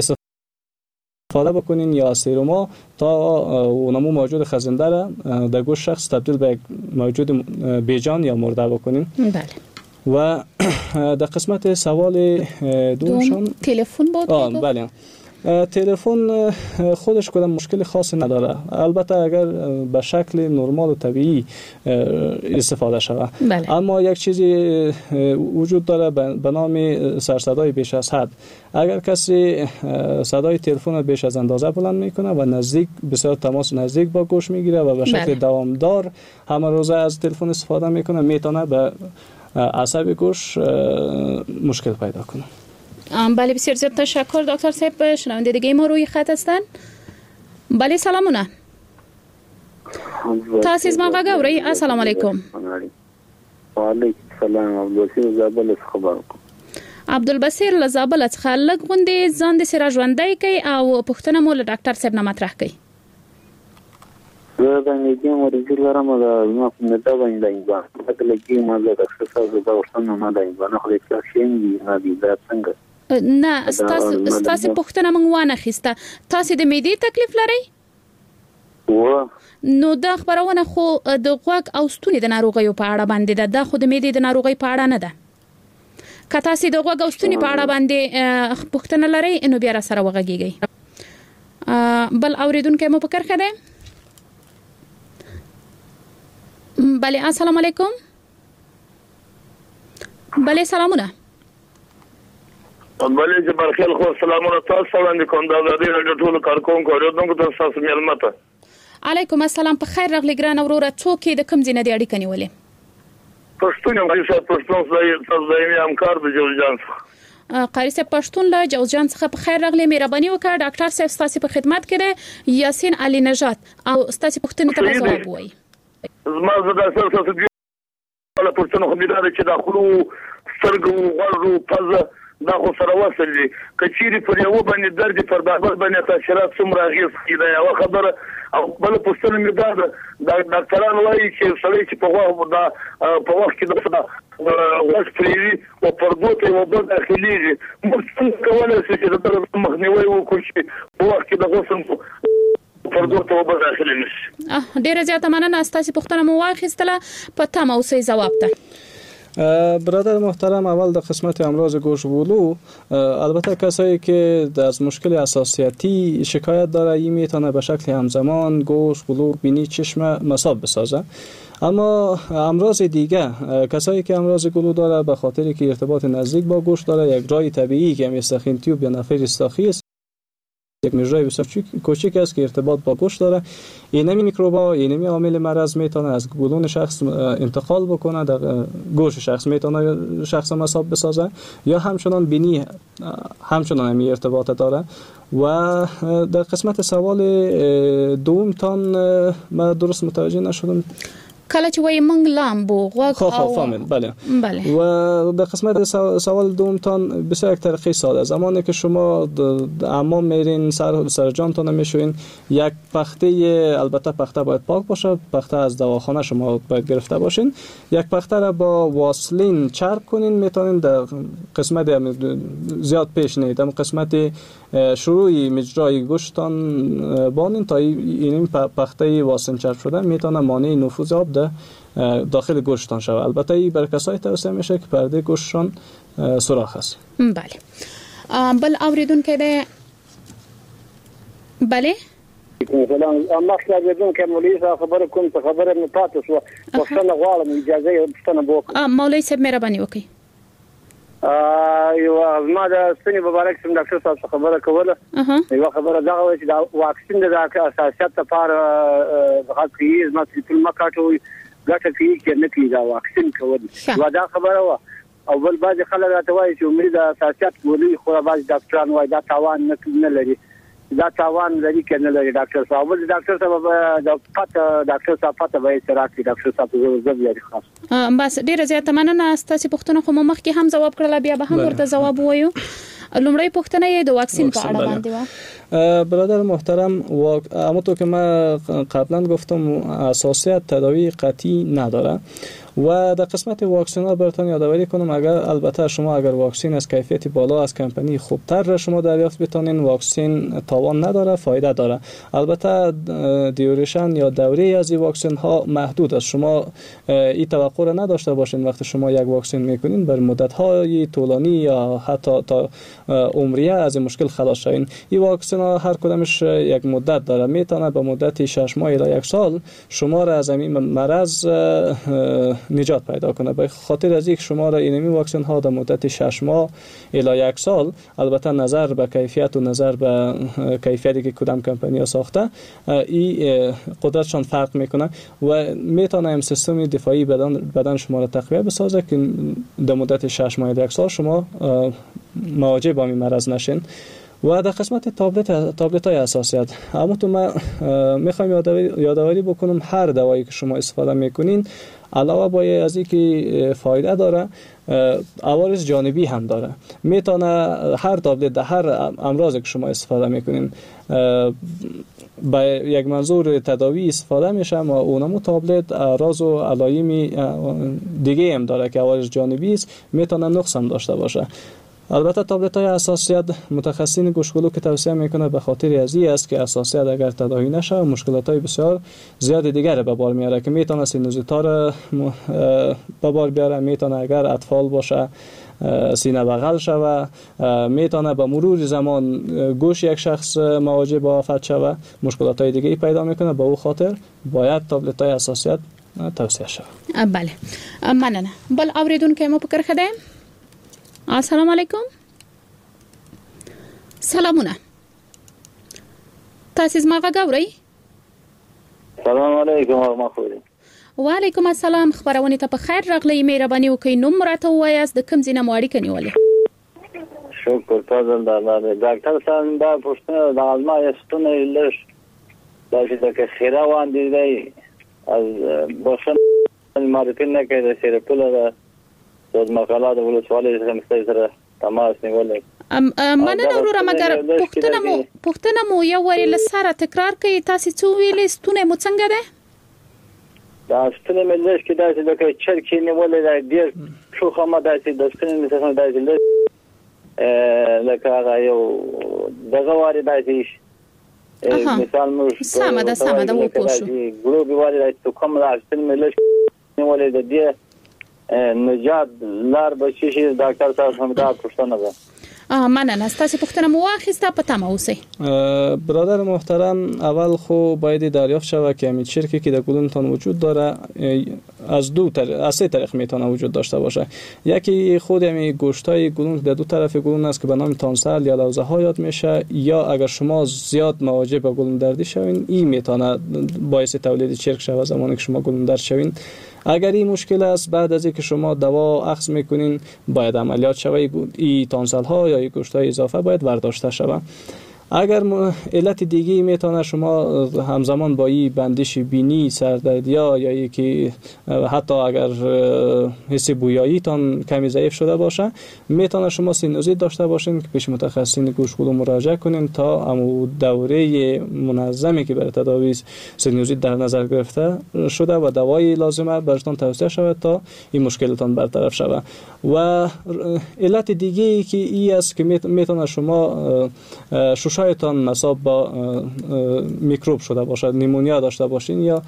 استفاده بکنین یا سیروما تا اونمو موجود خزنده را در گوش شخص تبدیل به موجود بیجان یا مرده بکنین. بله. و در قسمت سوال دومشون تلفن بود. بله. تلفن خودش کدام مشکل خاصی نداره البته اگر به شکل نرمال و طبیعی استفاده شود بله. اما یک چیزی وجود داره به نام سرصدای بیش از حد اگر کسی صدای تلفن بیش از اندازه بلند میکنه و نزدیک بسیار تماس نزدیک با گوش میگیره و به شکل بله. دوامدار همه روزه از تلفن استفاده میکنه میتونه به عصب گوش مشکل پیدا کنه. بله بسیار زیاد تشکر دکتر صاحب. شنونده دیگه ما روی خط هستن. بله سلامونه. تاسو زما غږ اورئ. السلام علیکم. وعلیکم السلام. عبدالبصیر زابل خبر کوم. عبدالبصیر لزابل څخه لږ غونډې ځان د سره ژوندۍ کوي او پوښتنه مو له ډاکټر صاحب نه مطرح کوي. زه د نږدې مرګ لرم دا نو په مته باندې دا کله کې ما د ډاکټر صاحب د ورسره نه دا نه خو د کلاشین دی نه دی دا څنګه نه ستاسو ستاسو پوښتنه مونږ وانه خسته. تاسو د معدې تکلیف لرئ؟ و نو دا خبرونه خو د غوږ او ستوني د ناروغیو په اړه باندې ده دا خو د معدې د ناروغي په اړه نه ده. که تاسو د غوږ او ستوني په اړه باندې پوښتنه لرئ نو بیا را سره وغږیږئ. بل اوریدونکو مو په کرخه ده. بله السلام علیکم. بله سلامونه. بلې جبر خیر خو سلامونه تاسو وړاندې کوم دا د رادیو ټول کارکونکو اوریدونکو ته تاسو ملمته علیکم السلام په خیر راغلی ګران وروره څوک د کوم ځای نه دی اړیکه نیولې پښتون یم چې پښتون ځای تاسو همکار د جوړجان قاری صاحب پښتون له جوزجان څخه په خیر راغلی مهرباني وکړه ډاکټر صاحب ستاسو په خدمت کې دی یاسین علي نژاد او ستاسو پښتنې ته ځواب وایي زما زه د اساس د ولا پښتون خو دې چې داخلو سترګو غوړو پزه دا خو سره وصل دي کچيري پر یو باندې درد پر بابا باندې تاثیرات څومره غیږ کیدا یو خبره او بل پښتون مې دا د ډاکټرانو وايي چې سړی چې په وخت دا په وخت کې دا وخت پریوي او پردوته یو بل داخليږي موږ څنګه کولای شو چې د مخنیوي وکړو چې په وخت کې د غوسم پردوته یو بل داخلي نشي ډیره زیاته مننه ستاسو پوښتنه مو واخیستله په تمه اوسئ جواب ته برادر محترم اول در قسمت امراض گوش ولو البته کسایی که از مشکل حساسیتی شکایت داره این میتونه به شکل همزمان گوش ولو بینی چشم مصاب بسازه اما امراض دیگه کسایی که امراض گلو داره به خاطر که ارتباط نزدیک با گوش داره یک رای طبیعی که استخین تیوب یا نفر استاخی است یک مجرای بسیار کوچک است که ارتباط با گوش داره اینمی میکروبا اینمی عامل مرض میتونه از گلون شخص انتقال بکنه در گوش شخص میتونه شخص مصاب بسازه یا همچنان بینی همچنان همی ارتباط داره و در قسمت سوال دوم تان ما درست متوجه نشدم کله چې وای منګ لامبو غوږ او خو فهمید بله بله و در قسمت سوال دومتان بسیار یک طریقه ساده زمانی که شما حمام میرین سر سرجانتون میشوین یک پخته البته پخته باید پاک باشه پخته از دواخانه شما باید گرفته باشین یک پخته را با واسلین چرب کنین میتونین در قسمت زیاد پیش نید اما قسمت شروعی مجرای گوشتان بانین تا این پخته واسلین چرب شده میتونه مانع نفوذ آب داخل گوشتان شود البته این بر کسایی توصیه میشه که پرده گوششان سوراخ است بله بل اوریدونکو ده بله سلام اما اوریدونکو مولوی صاحب خبر کوم څه خبره نه پاتې شو پښتنه غواړم اجازه پښتنه وکړم مولوی صاحب مهرباني وکړئ یو ما د سنې مبارک سم ډاکټر صاحب خبره کوله یو خبره دا و چې دا واکسین د اساسیت لپاره غږ کیږي ما چې ما کاټوي ګټه کوي چې نه کوي دا واکسین کول دا خبره و او بل بعض خلک راته وایي چې عمر د اساسیت ګولې خو بعض ډاکټران وایي دا تاوان نه لري دا تاوان لري کنه لري ډاکټر صاحب ول ډاکټر صاحب د پته ډاکټر صاحب پته وایي چې راځي ډاکټر صاحب زه بیا خاص بس ډیره زیاته مننه ستاسو پوښتنه خو مخکې هم جواب کړل بیا به هم ورته جواب وایو لومړی پوښتنه یې د واکسین په اړه باندې و برادر محترم همونطور که من قبلا گفتم اساسیت تداوی قطعی نداره و در قسمت واکسن ها براتون یادآوری کنم اگر البته شما اگر واکسن از کیفیت بالا از کمپانی خوبتر را شما دریافت بتونین واکسن تاوان نداره فایده داره البته دیوریشن یا دوره از این واکسن ها محدود است شما این توقع را نداشته باشین وقتی شما یک واکسن میکنین بر مدت های طولانی یا حتی تا عمریه از این مشکل خلاص شوین این واکسن ها هر کدامش یک مدت داره میتونه به مدت شش ماه الی یک سال شما را از این مرض نجات پیدا کنه به خاطر از اینکه شما را اینمی واکسن ها در مدت شش ماه الی یک سال البته نظر به کیفیت و نظر به کیفیتی که کدام کمپانی ها ساخته این قدرتشان فرق میکنه و میتونه این سیستم دفاعی بدن بدن شما را تقویت بسازه که در مدت شش ماه الی یک سال شما مواجه با این مرض نشین و در قسمت تابلت تابلت های حساسیت اما تو من میخوام یادآوری یادآوری بکنم هر دوایی که شما استفاده میکنین علاوه با از اینکه فایده داره عوارض جانبی هم داره میتونه هر تابلت در هر امراضی که شما استفاده میکنین با یک منظور تداوی استفاده میشه اما اونمو تابلت اعراض و علائم دیگه هم داره که عوارض جانبی است میتونه نقص هم داشته باشه البته تابلت های حساسیت متخصصین گوشگلو که توصیه میکنه به خاطر از این است که حساسیت اگر تداوی نشه مشکلات های بسیار زیاد دیگر به بار میاره که میتونه سینوزیتا را به بار بیاره میتونه اگر اطفال باشه سینه بغل شوه میتونه به مرور زمان گوش یک شخص مواجه با آفت شوه مشکلات های دیگه پیدا میکنه به او خاطر باید تابلت های حساسیت توصیه شوه بله مننه بل اوریدونکو مو فکر خده السلام علیکم سلامونه. تاسو زما غږ اورئ؟ سلام علیکم ورحمت. وعلیکم السلام. خبرونه ته په خیر راغلی. مهرباني وکړئ نوم راته ووایاست، د کوم ځای نه مو اړیکه نیولې؟ شکر تاسو د ډاکټر صاحب دا پوښتنه د ازمایښتونو لږ دا چې د خیره وړاندې دی از بوشن معرفي نه کوي د سیرپل د مقاله د ولسوالۍ سره سره تماس نیولې. ام مننه وروره، مګر پوښتنه مو پوښتنه مو یو وری لسره تکرار کړئ. تاسو څو ویلې ستونه مو څنګه ده؟ دا ستونه مې لږ کې دا چې د چرکی نیولې دا ډیر شو خمه دا چې د ستونه مې څنګه دا چې لږ لکه هغه یو دغه واری دا چې مثال موږ سم ده سم ده و پوښو ګلوبي واری دا چې کوم لا ستونه مې لږ نیولې د دې نجات لار بچی شي ډاکټر صاحب هم دا پوښتنه ده. مننه. تاسو پوښتنه مو واخیسته په تمه اوسئ. برادر محترم، اول خو باید دریافت شود که همین چرکی که در گلونتان وجود داره از دو طریق از سه طریق میتونه وجود داشته باشه. یکی خود همین گوشتای گلون در دو طرف گلون است که به نام تانسل یا لوزه ها یاد میشه، یا اگر شما زیاد مواجه با گلون دردی شوین این میتونه باعث تولید چرک شود زمانی که شما گلون درد شوین. اگر این مشکل است بعد از اینکه شما دوا اخذ میکنین باید عملیات شود، این تانسل ها یا این گوشت های اضافه باید برداشته شود. اگر علت دیگه میتونه شما همزمان با این بندش بینی، سردردیا یا یکی حتی اگر حس بویایی تان کمی ضعیف شده باشه میتونه شما سینوزیت داشته باشین که پیش متخصصین گوش گلو مراجعه کنین تا امو دوره منظمی که برای تداوی سینوزیت در نظر گرفته شده و دوای لازمه براتون توصیه شود تا این مشکلتان برطرف شود. و علت دیگه ای که ای است که میتونه شما شوشایتان مصاب با میکروب شده باشد، نیمونیا داشته باشین یا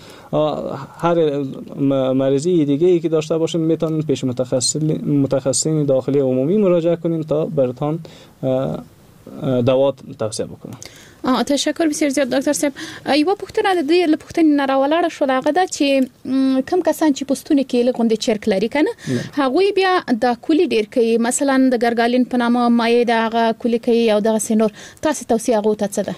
هر مریضی دیگه ای که داشته باشین میتونین پیش متخصصین متخصصین داخلی عمومی مراجعه کنین تا براتون دوات توصیه بکنن. آه تشکر بسیار زیاد دکتر صاحب. یو پوښتنه د دې له پوښتنې نه راولاړه شو هغه دا چې کم کسان چې پوستونه کې له غونډې چرک لري کنه هغه بیا د کولی ډیر کوي، مثلا د ګرګالین په نامه مایع د هغه کولی کوي او دغه سينور. تاسو توصیه هغه ته څه ده؟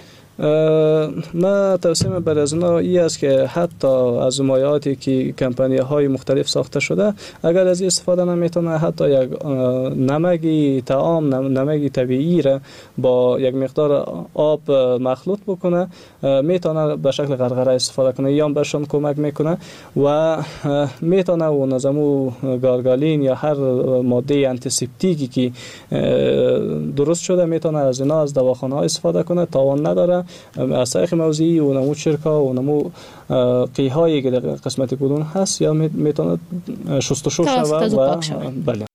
ما توصیه بر از اونا ای است که حتی از مایعاتی که کمپانی های مختلف ساخته شده اگر از استفاده نمیتونه حتی یک نمکی طعام نمکی طبیعی را با یک مقدار آب مخلوط بکنه میتونه به شکل غرغره استفاده کنه یا برشان کمک میکنه و میتونه و نظمو گارگالین یا هر ماده انتیسپتیکی که درست شده میتونه از اینا از دواخانه ها استفاده کنه، تاوان نداره. از طریق موضعی و نمو چرکا و نمو قیهایی که در قسمت گلون هست یا میتونه شستشو شود و بله.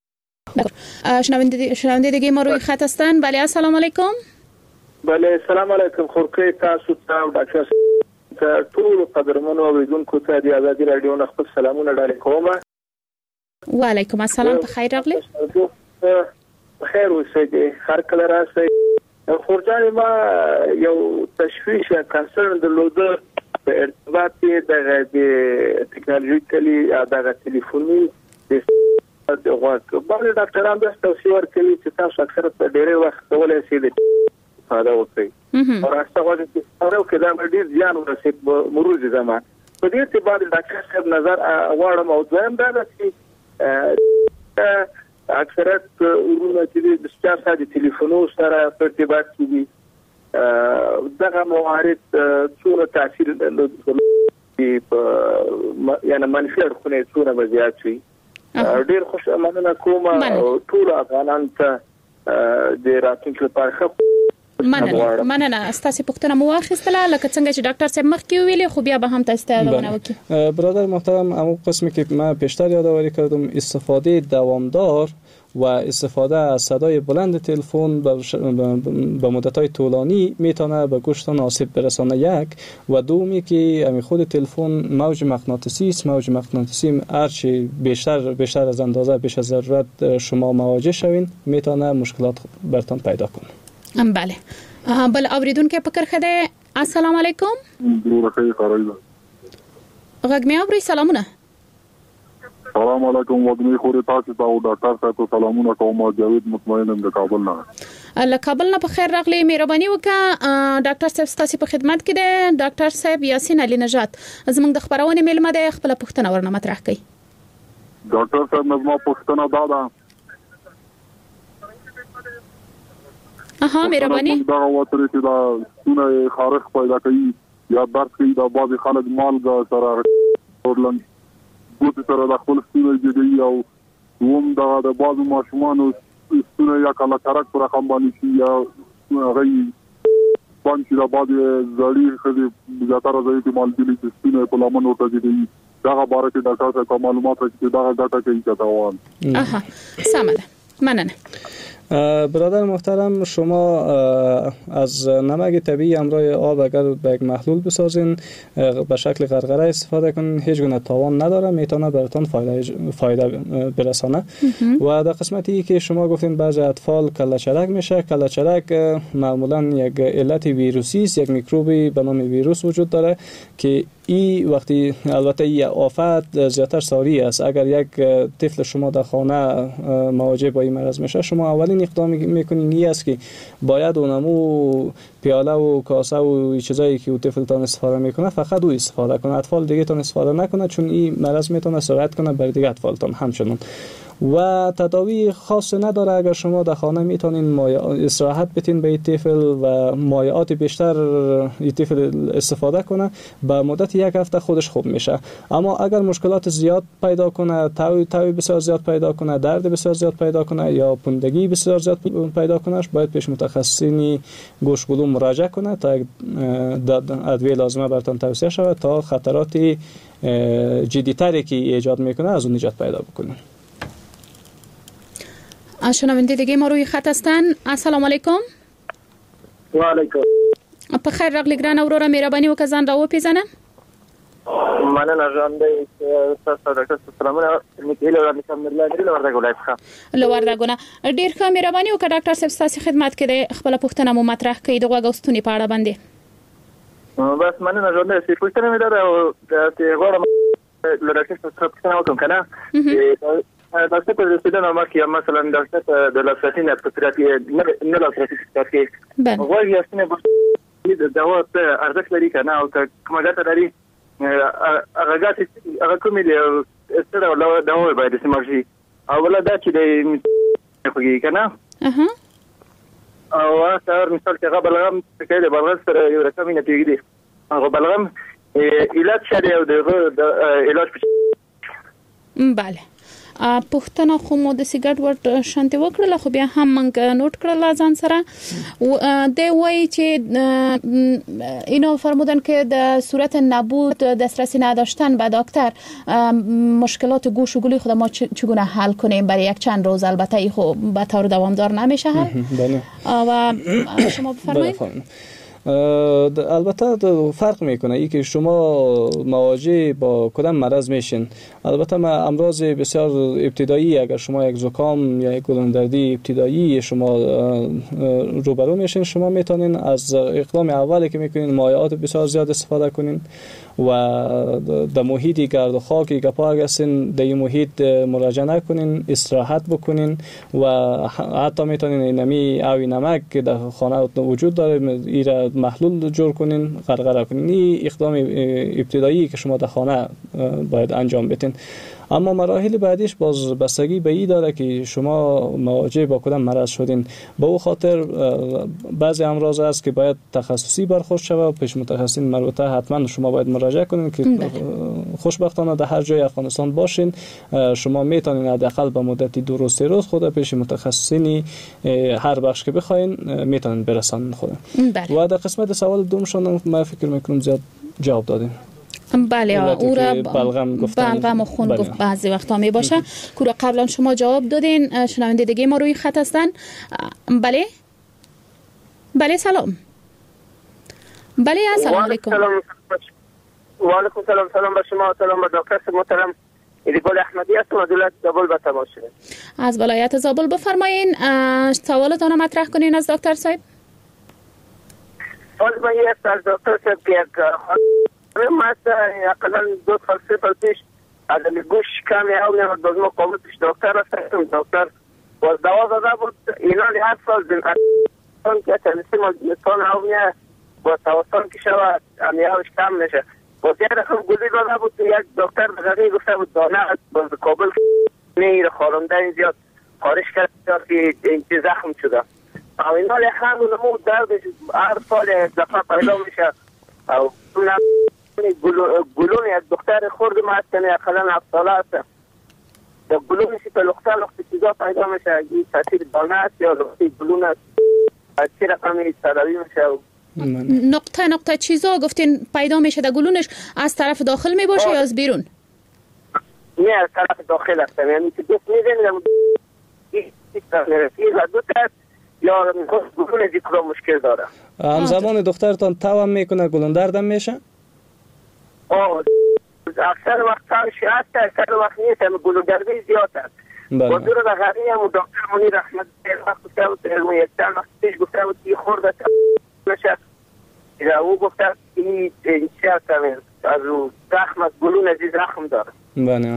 شنونده شنونده دیگه ما روی خط هستن. بله السلام علیکم. بله سلام علیکم. خورکه تاسو ته ډاکټر ته ټول قدرمنو اوریدونکو ته د ازادي رادیو نه خپل سلامونه ډالې کوم. وعلیکم السلام. په خیر راغلی. خیر اوسئ. هر کله راځي. خورجان ما یو تشویش یا کنسرن درلوده په ارتباط د ټکنالوژیکلی د ټلیفوني د غوږ باندې ډاکټران د توصیه ورکوي چې تاسو اکثر په ډېر وخت کولای شئ د استفاده وکړئ او راځه غواړم چې تاسو کې دا ډېر ځان ورسېد مروج زما په دې اعتبار ډاکټر صاحب نظر غواړم او دویم دا چې اکثرت ورونه چې د سیاست د ټلیفونو سره په ارتباط کې دغه موارد څومره تاثیر لري په یعنی منفي اړخونه څومره زیات شي. ډېر خوش مننه کوم ټول افغانان ته د راتلونکي لپاره مننه مننه. تاسو پوښتنه مو واخیستله لکه څنګه چې ډاکټر صاحب مخکې ویلي خو بیا به هم تاسو ته یادونه وکړي. برادر محترم، همون قسمی که من پیشتر یادآوری کردم استفاده دوامدار و استفاده از صدای بلند تلفن به مدت‌های طولانی میتونه به گوشتان آسیب برسانه یک و دومی که همین خود تلفن موج مغناطیسی است. موج مغناطیسی هرچی بیشتر بیشتر از اندازه بیش از ضرورت شما مواجه شوین میتونه مشکلات براتون پیدا کنه. بله. بل اوریدونکو فکر خده. السلام علیکم. غږ مې اوري. سلامونه. سلام علیکم. وګړي خوري تاسو ته او ډاکټر صاحب ته سلامونه کوم. جاوید مطمئنم د کابل نه. له کابل نه په خیر راغلی. مهرباني وکړه ډاکټر صاحب ستاسو په خدمت کې دی. ډاکټر صاحب یاسین علي نجات زموږ د خبرونه میلمه دی، خپل پوښتنه ورنه مطرح کړي. ډاکټر صاحب نظم پوښتنه دا ده. اها مهرباني. دا وترې چې دا څونه خارخ پیدا کوي یا درس کوي، دا بعض خلک مالګه سره ورلن ګوت سره د خپل ستوني جوړي او ووم دا د بعض ماشومان ستوني یا کله ترک پر رقم باندې شي یا غي باندې دا بعض زړی خدي زیاتره ځای کې مال دي چې ستوني په لمن ورته دي. دا غواړي چې ډاکټر صاحب معلومات راکړي دا ډاټا کوي چې دا وان. اها سمه مننه. برادر محترم، شما از نمک طبیعی همراه آب اگر به یک محلول بسازین به شکل غرغره استفاده کنین، هیچ گونه تاوان نداره، میتونه براتون فایده فایده برسانه. و در قسمتی که شما گفتین بعضی اطفال کله‌چرک میشه، کله‌چرک معمولا یک علت ویروسی است، یک میکروبی به نام ویروس وجود داره که ای وقتی البته ای آفت زیاتر ساری است. اگر یک طفل شما در خانه مواجه با این مرض میشه، شما اولین اقدام میکنین این است که باید اونمو پیاله و کاسه و چیزایی که اون طفل تان استفاده میکنه فقط او استفاده کنه، اطفال دیگه تان استفاده نکنه، چون این مرض میتونه سرایت کنه بر دیگه اطفال تان همچنان. و تداوی خاص نداره. اگر شما در خانه میتونین استراحت بتین به این طفل و مایعات بیشتر این طفل استفاده کنه، به مدت یک هفته خودش خوب میشه. اما اگر مشکلات زیاد پیدا کنه، تاوی تاوی بسیار زیاد پیدا کنه، درد بسیار زیاد پیدا کنه یا پوندگی بسیار زیاد پیدا کنه، باید پیش متخصصین گوش قلوم مراجعه کنه تا ادویه لازمه براتون توصیه شود تا خطرات جدی‌تری که ایجاد میکنه از اون نجات پیدا بکنه. شنونده دیگه ما روی خط هستن. السلام علیکم. و علیکم. په خیر راغلی ګران اورور، مهرباني وکړه ځان راو پیژنه. مننه ژوندۍ تاسو ډاکټر سلامونه میکیل او میکمل لري لور دا ګولای ښه لور دا ګونه ډیر ښه مهرباني وکړه ډاکټر صاحب ستاسو خدمت کې د خپل پوښتنه مو مطرح کړئ د غوښتنې په اړه باندې. بس مننه ژوندۍ چې پوښتنه مې ده او ته غواړم لکه څه څه پوښتنه وکړم کنه. داسې په دې ډول ما کې مثلا داسې د لاسرسي نه پاتې نه لاسرسي پاتې غواړي یاسنه د دوا ته ارزښت لري کنه او کومه ګټه لري هغه ګټه هغه کومې دي ستړي ولا دوا باید سمارشي او ولا دا چې د خوږي کنه اها او تر مثال کې غبلغم کې د بلغم سره یو رقم نه پیږي هغه بلغم علاج شری او د علاج بله پښتنه خو مو د سیګریټ ورټ شانتي وکړه خو بیا هم منګ نوٹ کړل ځان سره د وای چې اینو فرمودن که در صورت نبود دسترسی نداشتن به دکتر مشکلات گوش و گلوی خود ما چگونه حل کنیم برای یک چند روز، البته ای خب به طور دوامدار نمیشه حل و شما بفرمایید. البته فرق میکنه ای که شما مواجه با کدام مرض میشین. البته ما امراض بسیار ابتدایی اگر شما یک زکام یا یک گلوندردی ابتدایی شما روبرو میشین، شما میتونین از اقدام اولی که میکنین مایعات بسیار زیاد استفاده کنین و در محیط گرد و خاکی که پا هستین در این محیط مراجعه نکنین، استراحت بکنین و حتی میتونین نمی آوی نمک که در خانه وجود داره ایرا محلول جور کنین، غرغره کنین. این اقدام ابتدایی که شما در خانه باید انجام بدین. اما مراحل بعدیش باز بستگی به این داره که شما مواجه با کدام مرض شدین. به او خاطر بعضی امراض هست که باید تخصصی برخورد شود، پیش متخصصین مربوطه حتما شما باید مراجعه کنین که خوشبختانه در هر جای افغانستان باشین شما میتونین حداقل به مدتی دو روز سه روز خود پیش متخصصین هر بخش که بخواین میتونین برسانین خود. و در قسمت سوال دومشون من فکر میکنم زیاد جواب دادیم. بله او را بلغم گفتن بلغم و خون گفت بعضی وقتا می باشه که را قبلا شما جواب دادین. شنونده دیگه ما روی خط هستن. بله بله سلام. بله السلام علیکم. و علیکم سلام. سلام به شما، سلام به دکتر محترم. ایدگل احمدی هستم از ولایت زابل به تماس شدم. از ولایت زابل بفرمایین سوالتون مطرح کنین از دکتر صاحب. سوال من است از دکتر صاحب که ما اقلا دو سال سه سال پیش از گوش کمی او نه دوزم قوم پیش دکتر هستم. دکتر و دوا داده بود اینا هر سال توستان که تنسی تون هاونیه با توستان که شود امیهاش کم نشه. با زیاد رقم گلی داده بود یک دکتر بزرگی گفته بود دانه از کابل میره خالمده زیاد خارش کرد که اینچه زخم شده. او اینا همون نمو دردش هر سال دفعه پیدا میشه. او گلون یک دختر خورد ما هستنه اقلا هفت ساله هست. در گلونشی که لخته لخته چیزا پیدا میشه. این تاثیر دانه است یا لخته گلون است. چه رقمی تداوی میشه. نقطه نقطه چیزا گفتین پیدا میشه در گلونش از طرف داخل می باشه یا از بیرون؟ نه از طرف داخل است. یعنی که دوست میدین این دو است یا گلون ذکر مشکل داره. همزمان دخترتان توام میکنه گلون دردم میشه؟ آه اکثر وقت همش هست اکثر وقت نیست هم گلون دردی زیاد است. با دور در غریبی هم دکتر منیر احمد وقت گفته بود علمو یک چند وقت پیش گفته بود که خورده نشه. او گفته این چه هست از او زخم از گلون عزیز زخم داره. بله.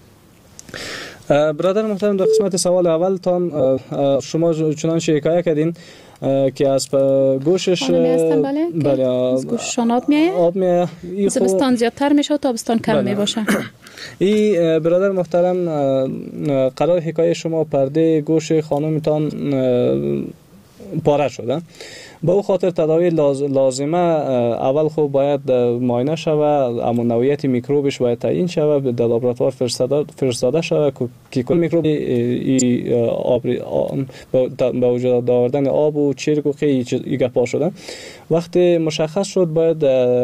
برادر محترم در قسمت سوال اول تان شما چنان شکایت کردین که از گوشش بله از گوششان آب میایه آب میایه زمستان زیادتر میشه و تابستان کم میباشه. این برادر محترم قرار حکایت شما پرده گوش خانمتان پاره شده. به او خاطر تداوی لازمه اول خوب باید معاینه شوه، اما نوعیت میکروبش باید تعیین شوه، در لابراتوار فرستاده شوه که کل میکروب آب به وجود آوردن آب و چرک و خیلی گپا شده. وقتی مشخص شد باید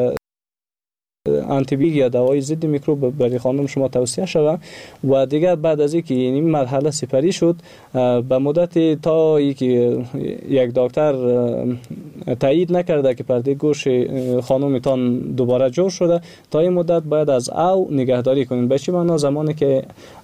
آنتی بیوتیک یا دوای ضد میکروب برای خانم شما توصیه شود و دیگر بعد از اینکه این مرحله سپری شد به مدت تا اینکه یک دکتر تایید نکرده که پرده گوش خانمتان دوباره جور شده تا این مدت باید از او نگهداری کنید. به چه معنا؟ زمانی که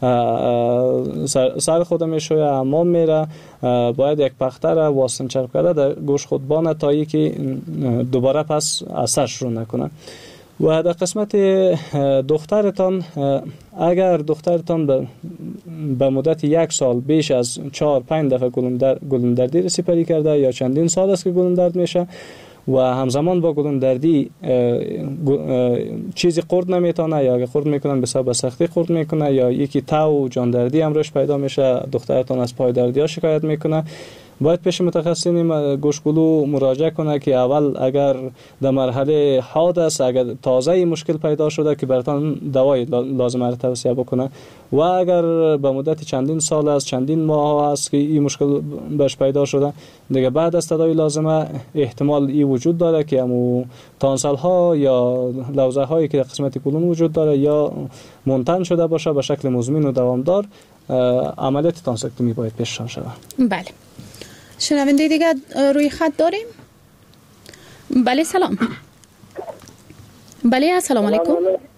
سر خود میشویه حمام میره باید یک پختر واسم چرب کرده در گوش خود بانه تا اینکه دوباره پس اثر شروع نکنه. و در قسمت دخترتان اگر دخترتان به, به مدت یک سال بیش از چهار پنج دفعه گلون دردی سپری کرده یا چندین سال است که گلون درد میشه و همزمان با گلون دردی چیزی خورد نمیتونه یا اگر خورد میکنن بسیار به سختی خورد میکنه یا یکی تاو جان دردی همراهش پیدا میشه، دخترتان از پای دردی ها شکایت میکنه، باید پیش متخصصین گوشگلو مراجعه کنه که اول اگر در مرحله حاد است، اگر تازه مشکل پیدا شده که براتون دوای لازم است توصیه بکنه و اگر به مدت چندین سال است چندین ماه است که این مشکل بهش پیدا شده دیگه بعد از تداوی لازمه احتمال این وجود داره که همو تانسل ها یا لوزه هایی که در قسمت کلون وجود داره یا منتن شده باشه به شکل مزمن و دوامدار عملیات تانسکتومی باید پیششان شود. بله. شنونده دیگه روی خط داریم. بله سلام. بله السلام علیکم.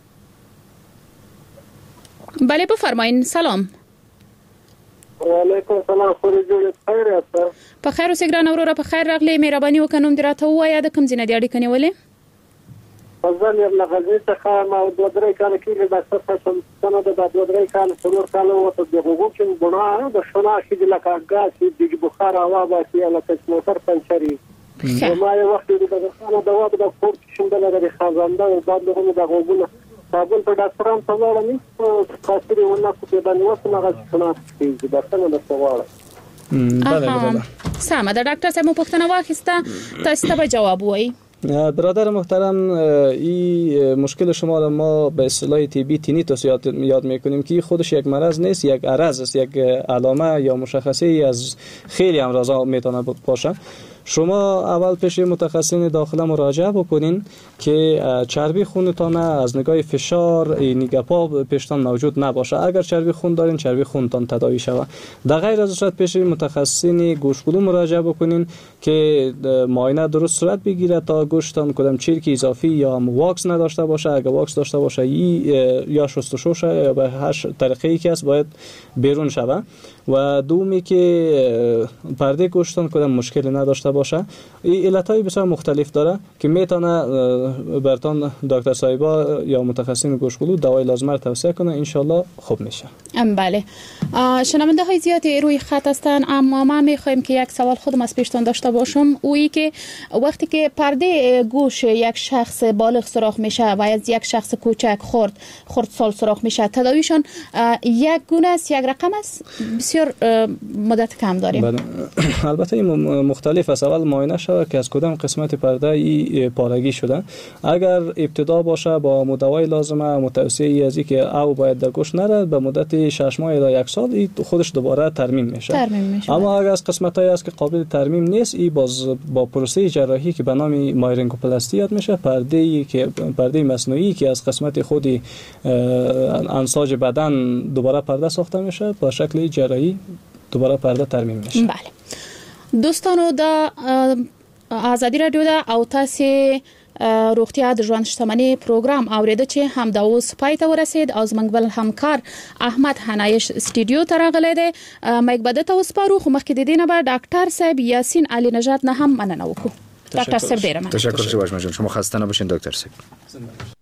بله بفرمایید. سلام. و علیکم السلام. خوري جوړ خیر است. په خیر اوسې ګران اورره په خیر راغلی. مهرباني وکړم درته وایا د کوم ځای د اړیکې نیولې؟ فضل ابن غزي څخه ما د درې کال کې د ډاکټر صاحب څخه د درې کال څلور کال وته د غوږو کې بڼه د شنا کې د لکه غاسي د بخار هوا باسي لکه موټر پنچري. ما یو وخت د خانه دوا د کوټ شندل د خزانده او بعد له د غوږونو کابل په ډاکټران ته وړم خاصري ونه په باندې وسه هغه شنا کې د څنګه د سوال. بله بله. سلام د ډاکټر صاحب مو پوښتنه واخیسته تاسو ته جواب وایي. برادر محترم این مشکل شما را ما به اصطلاح طبی تینیتوس یاد, یاد میکنیم که خودش یک مرض نیست، یک عرض است، یک علامه یا مشخصه از خیلی امراض میتونه باشه. شما اول پیش متخصصین داخله مراجعه بکنین که چربی خونتان از نگاه فشار نیگپا پیشتان موجود نباشه. اگر چربی خون دارین چربی خونتان تداوی شود. در غیر از صورت پیش متخصصین گوشگلو مراجعه بکنین که معاینه درست صورت بگیره تا گوشتان کدام چرک اضافی یا هم واکس نداشته باشه. اگر واکس داشته باشه یا شستشو شه یا به هر طریقه‌ای که است باید بیرون شود. و دومی که پرده گوشتان کدام مشکلی نداشته باشه. این علتهای بسیار مختلف داره که میتونه برتان دکتر صاحبا یا متخصصین گوشقلو دوای لازمه رو توصیه کنه، ان شاء الله خوب میشه. بله. شنونده های زیادی روی خط هستن، اما ما میخوایم که یک سوال خودم از پیشتون داشته باشم، اویی که وقتی که پرده گوش یک شخص بالغ سوراخ میشه و از یک شخص کوچک خرد خرد سال سوراخ میشه، تداویشون یک گونه است، یک رقم است، بسیار مدت کم داریم. بله. البته این مختلف است. اول معاینه شود که از کدام قسمت پرده ای پارگی شده. اگر ابتدا باشه با مدوای لازمه متوسطی از که او باید در گوش نره، به مدت شش ماه الی یک سال این خودش دوباره ترمیم میشه. ترمیم میشه. اما اگر از قسمتایی است که قابل ترمیم نیست، این باز با پروسه جراحی که به نام مایرینگوپلاستی یاد میشه، پرده ای که پرده مصنوعی که از قسمت خودی انساج بدن دوباره پرده ساخته میشه، با شکل جراحی دوباره پرده ترمیم میشه. بله. دوستانو د آزادی رادیو دا او تاسو روغتیا د ژوند شتمنۍ پروګرام اوریده چې هم د اوس پای ته ورسید او زمنګ بل همکار احمد حنایش سټوډیو ته راغلی دی. مایک بده ته وسپارو، خو مخکې د دې نه به ډاکټر صاحب یاسین علی نژاد نه هم مننه وکړو. ډاکټر صاحب ډیره مننه. تشکر شما شما خسته نباشین دکتر صاحب.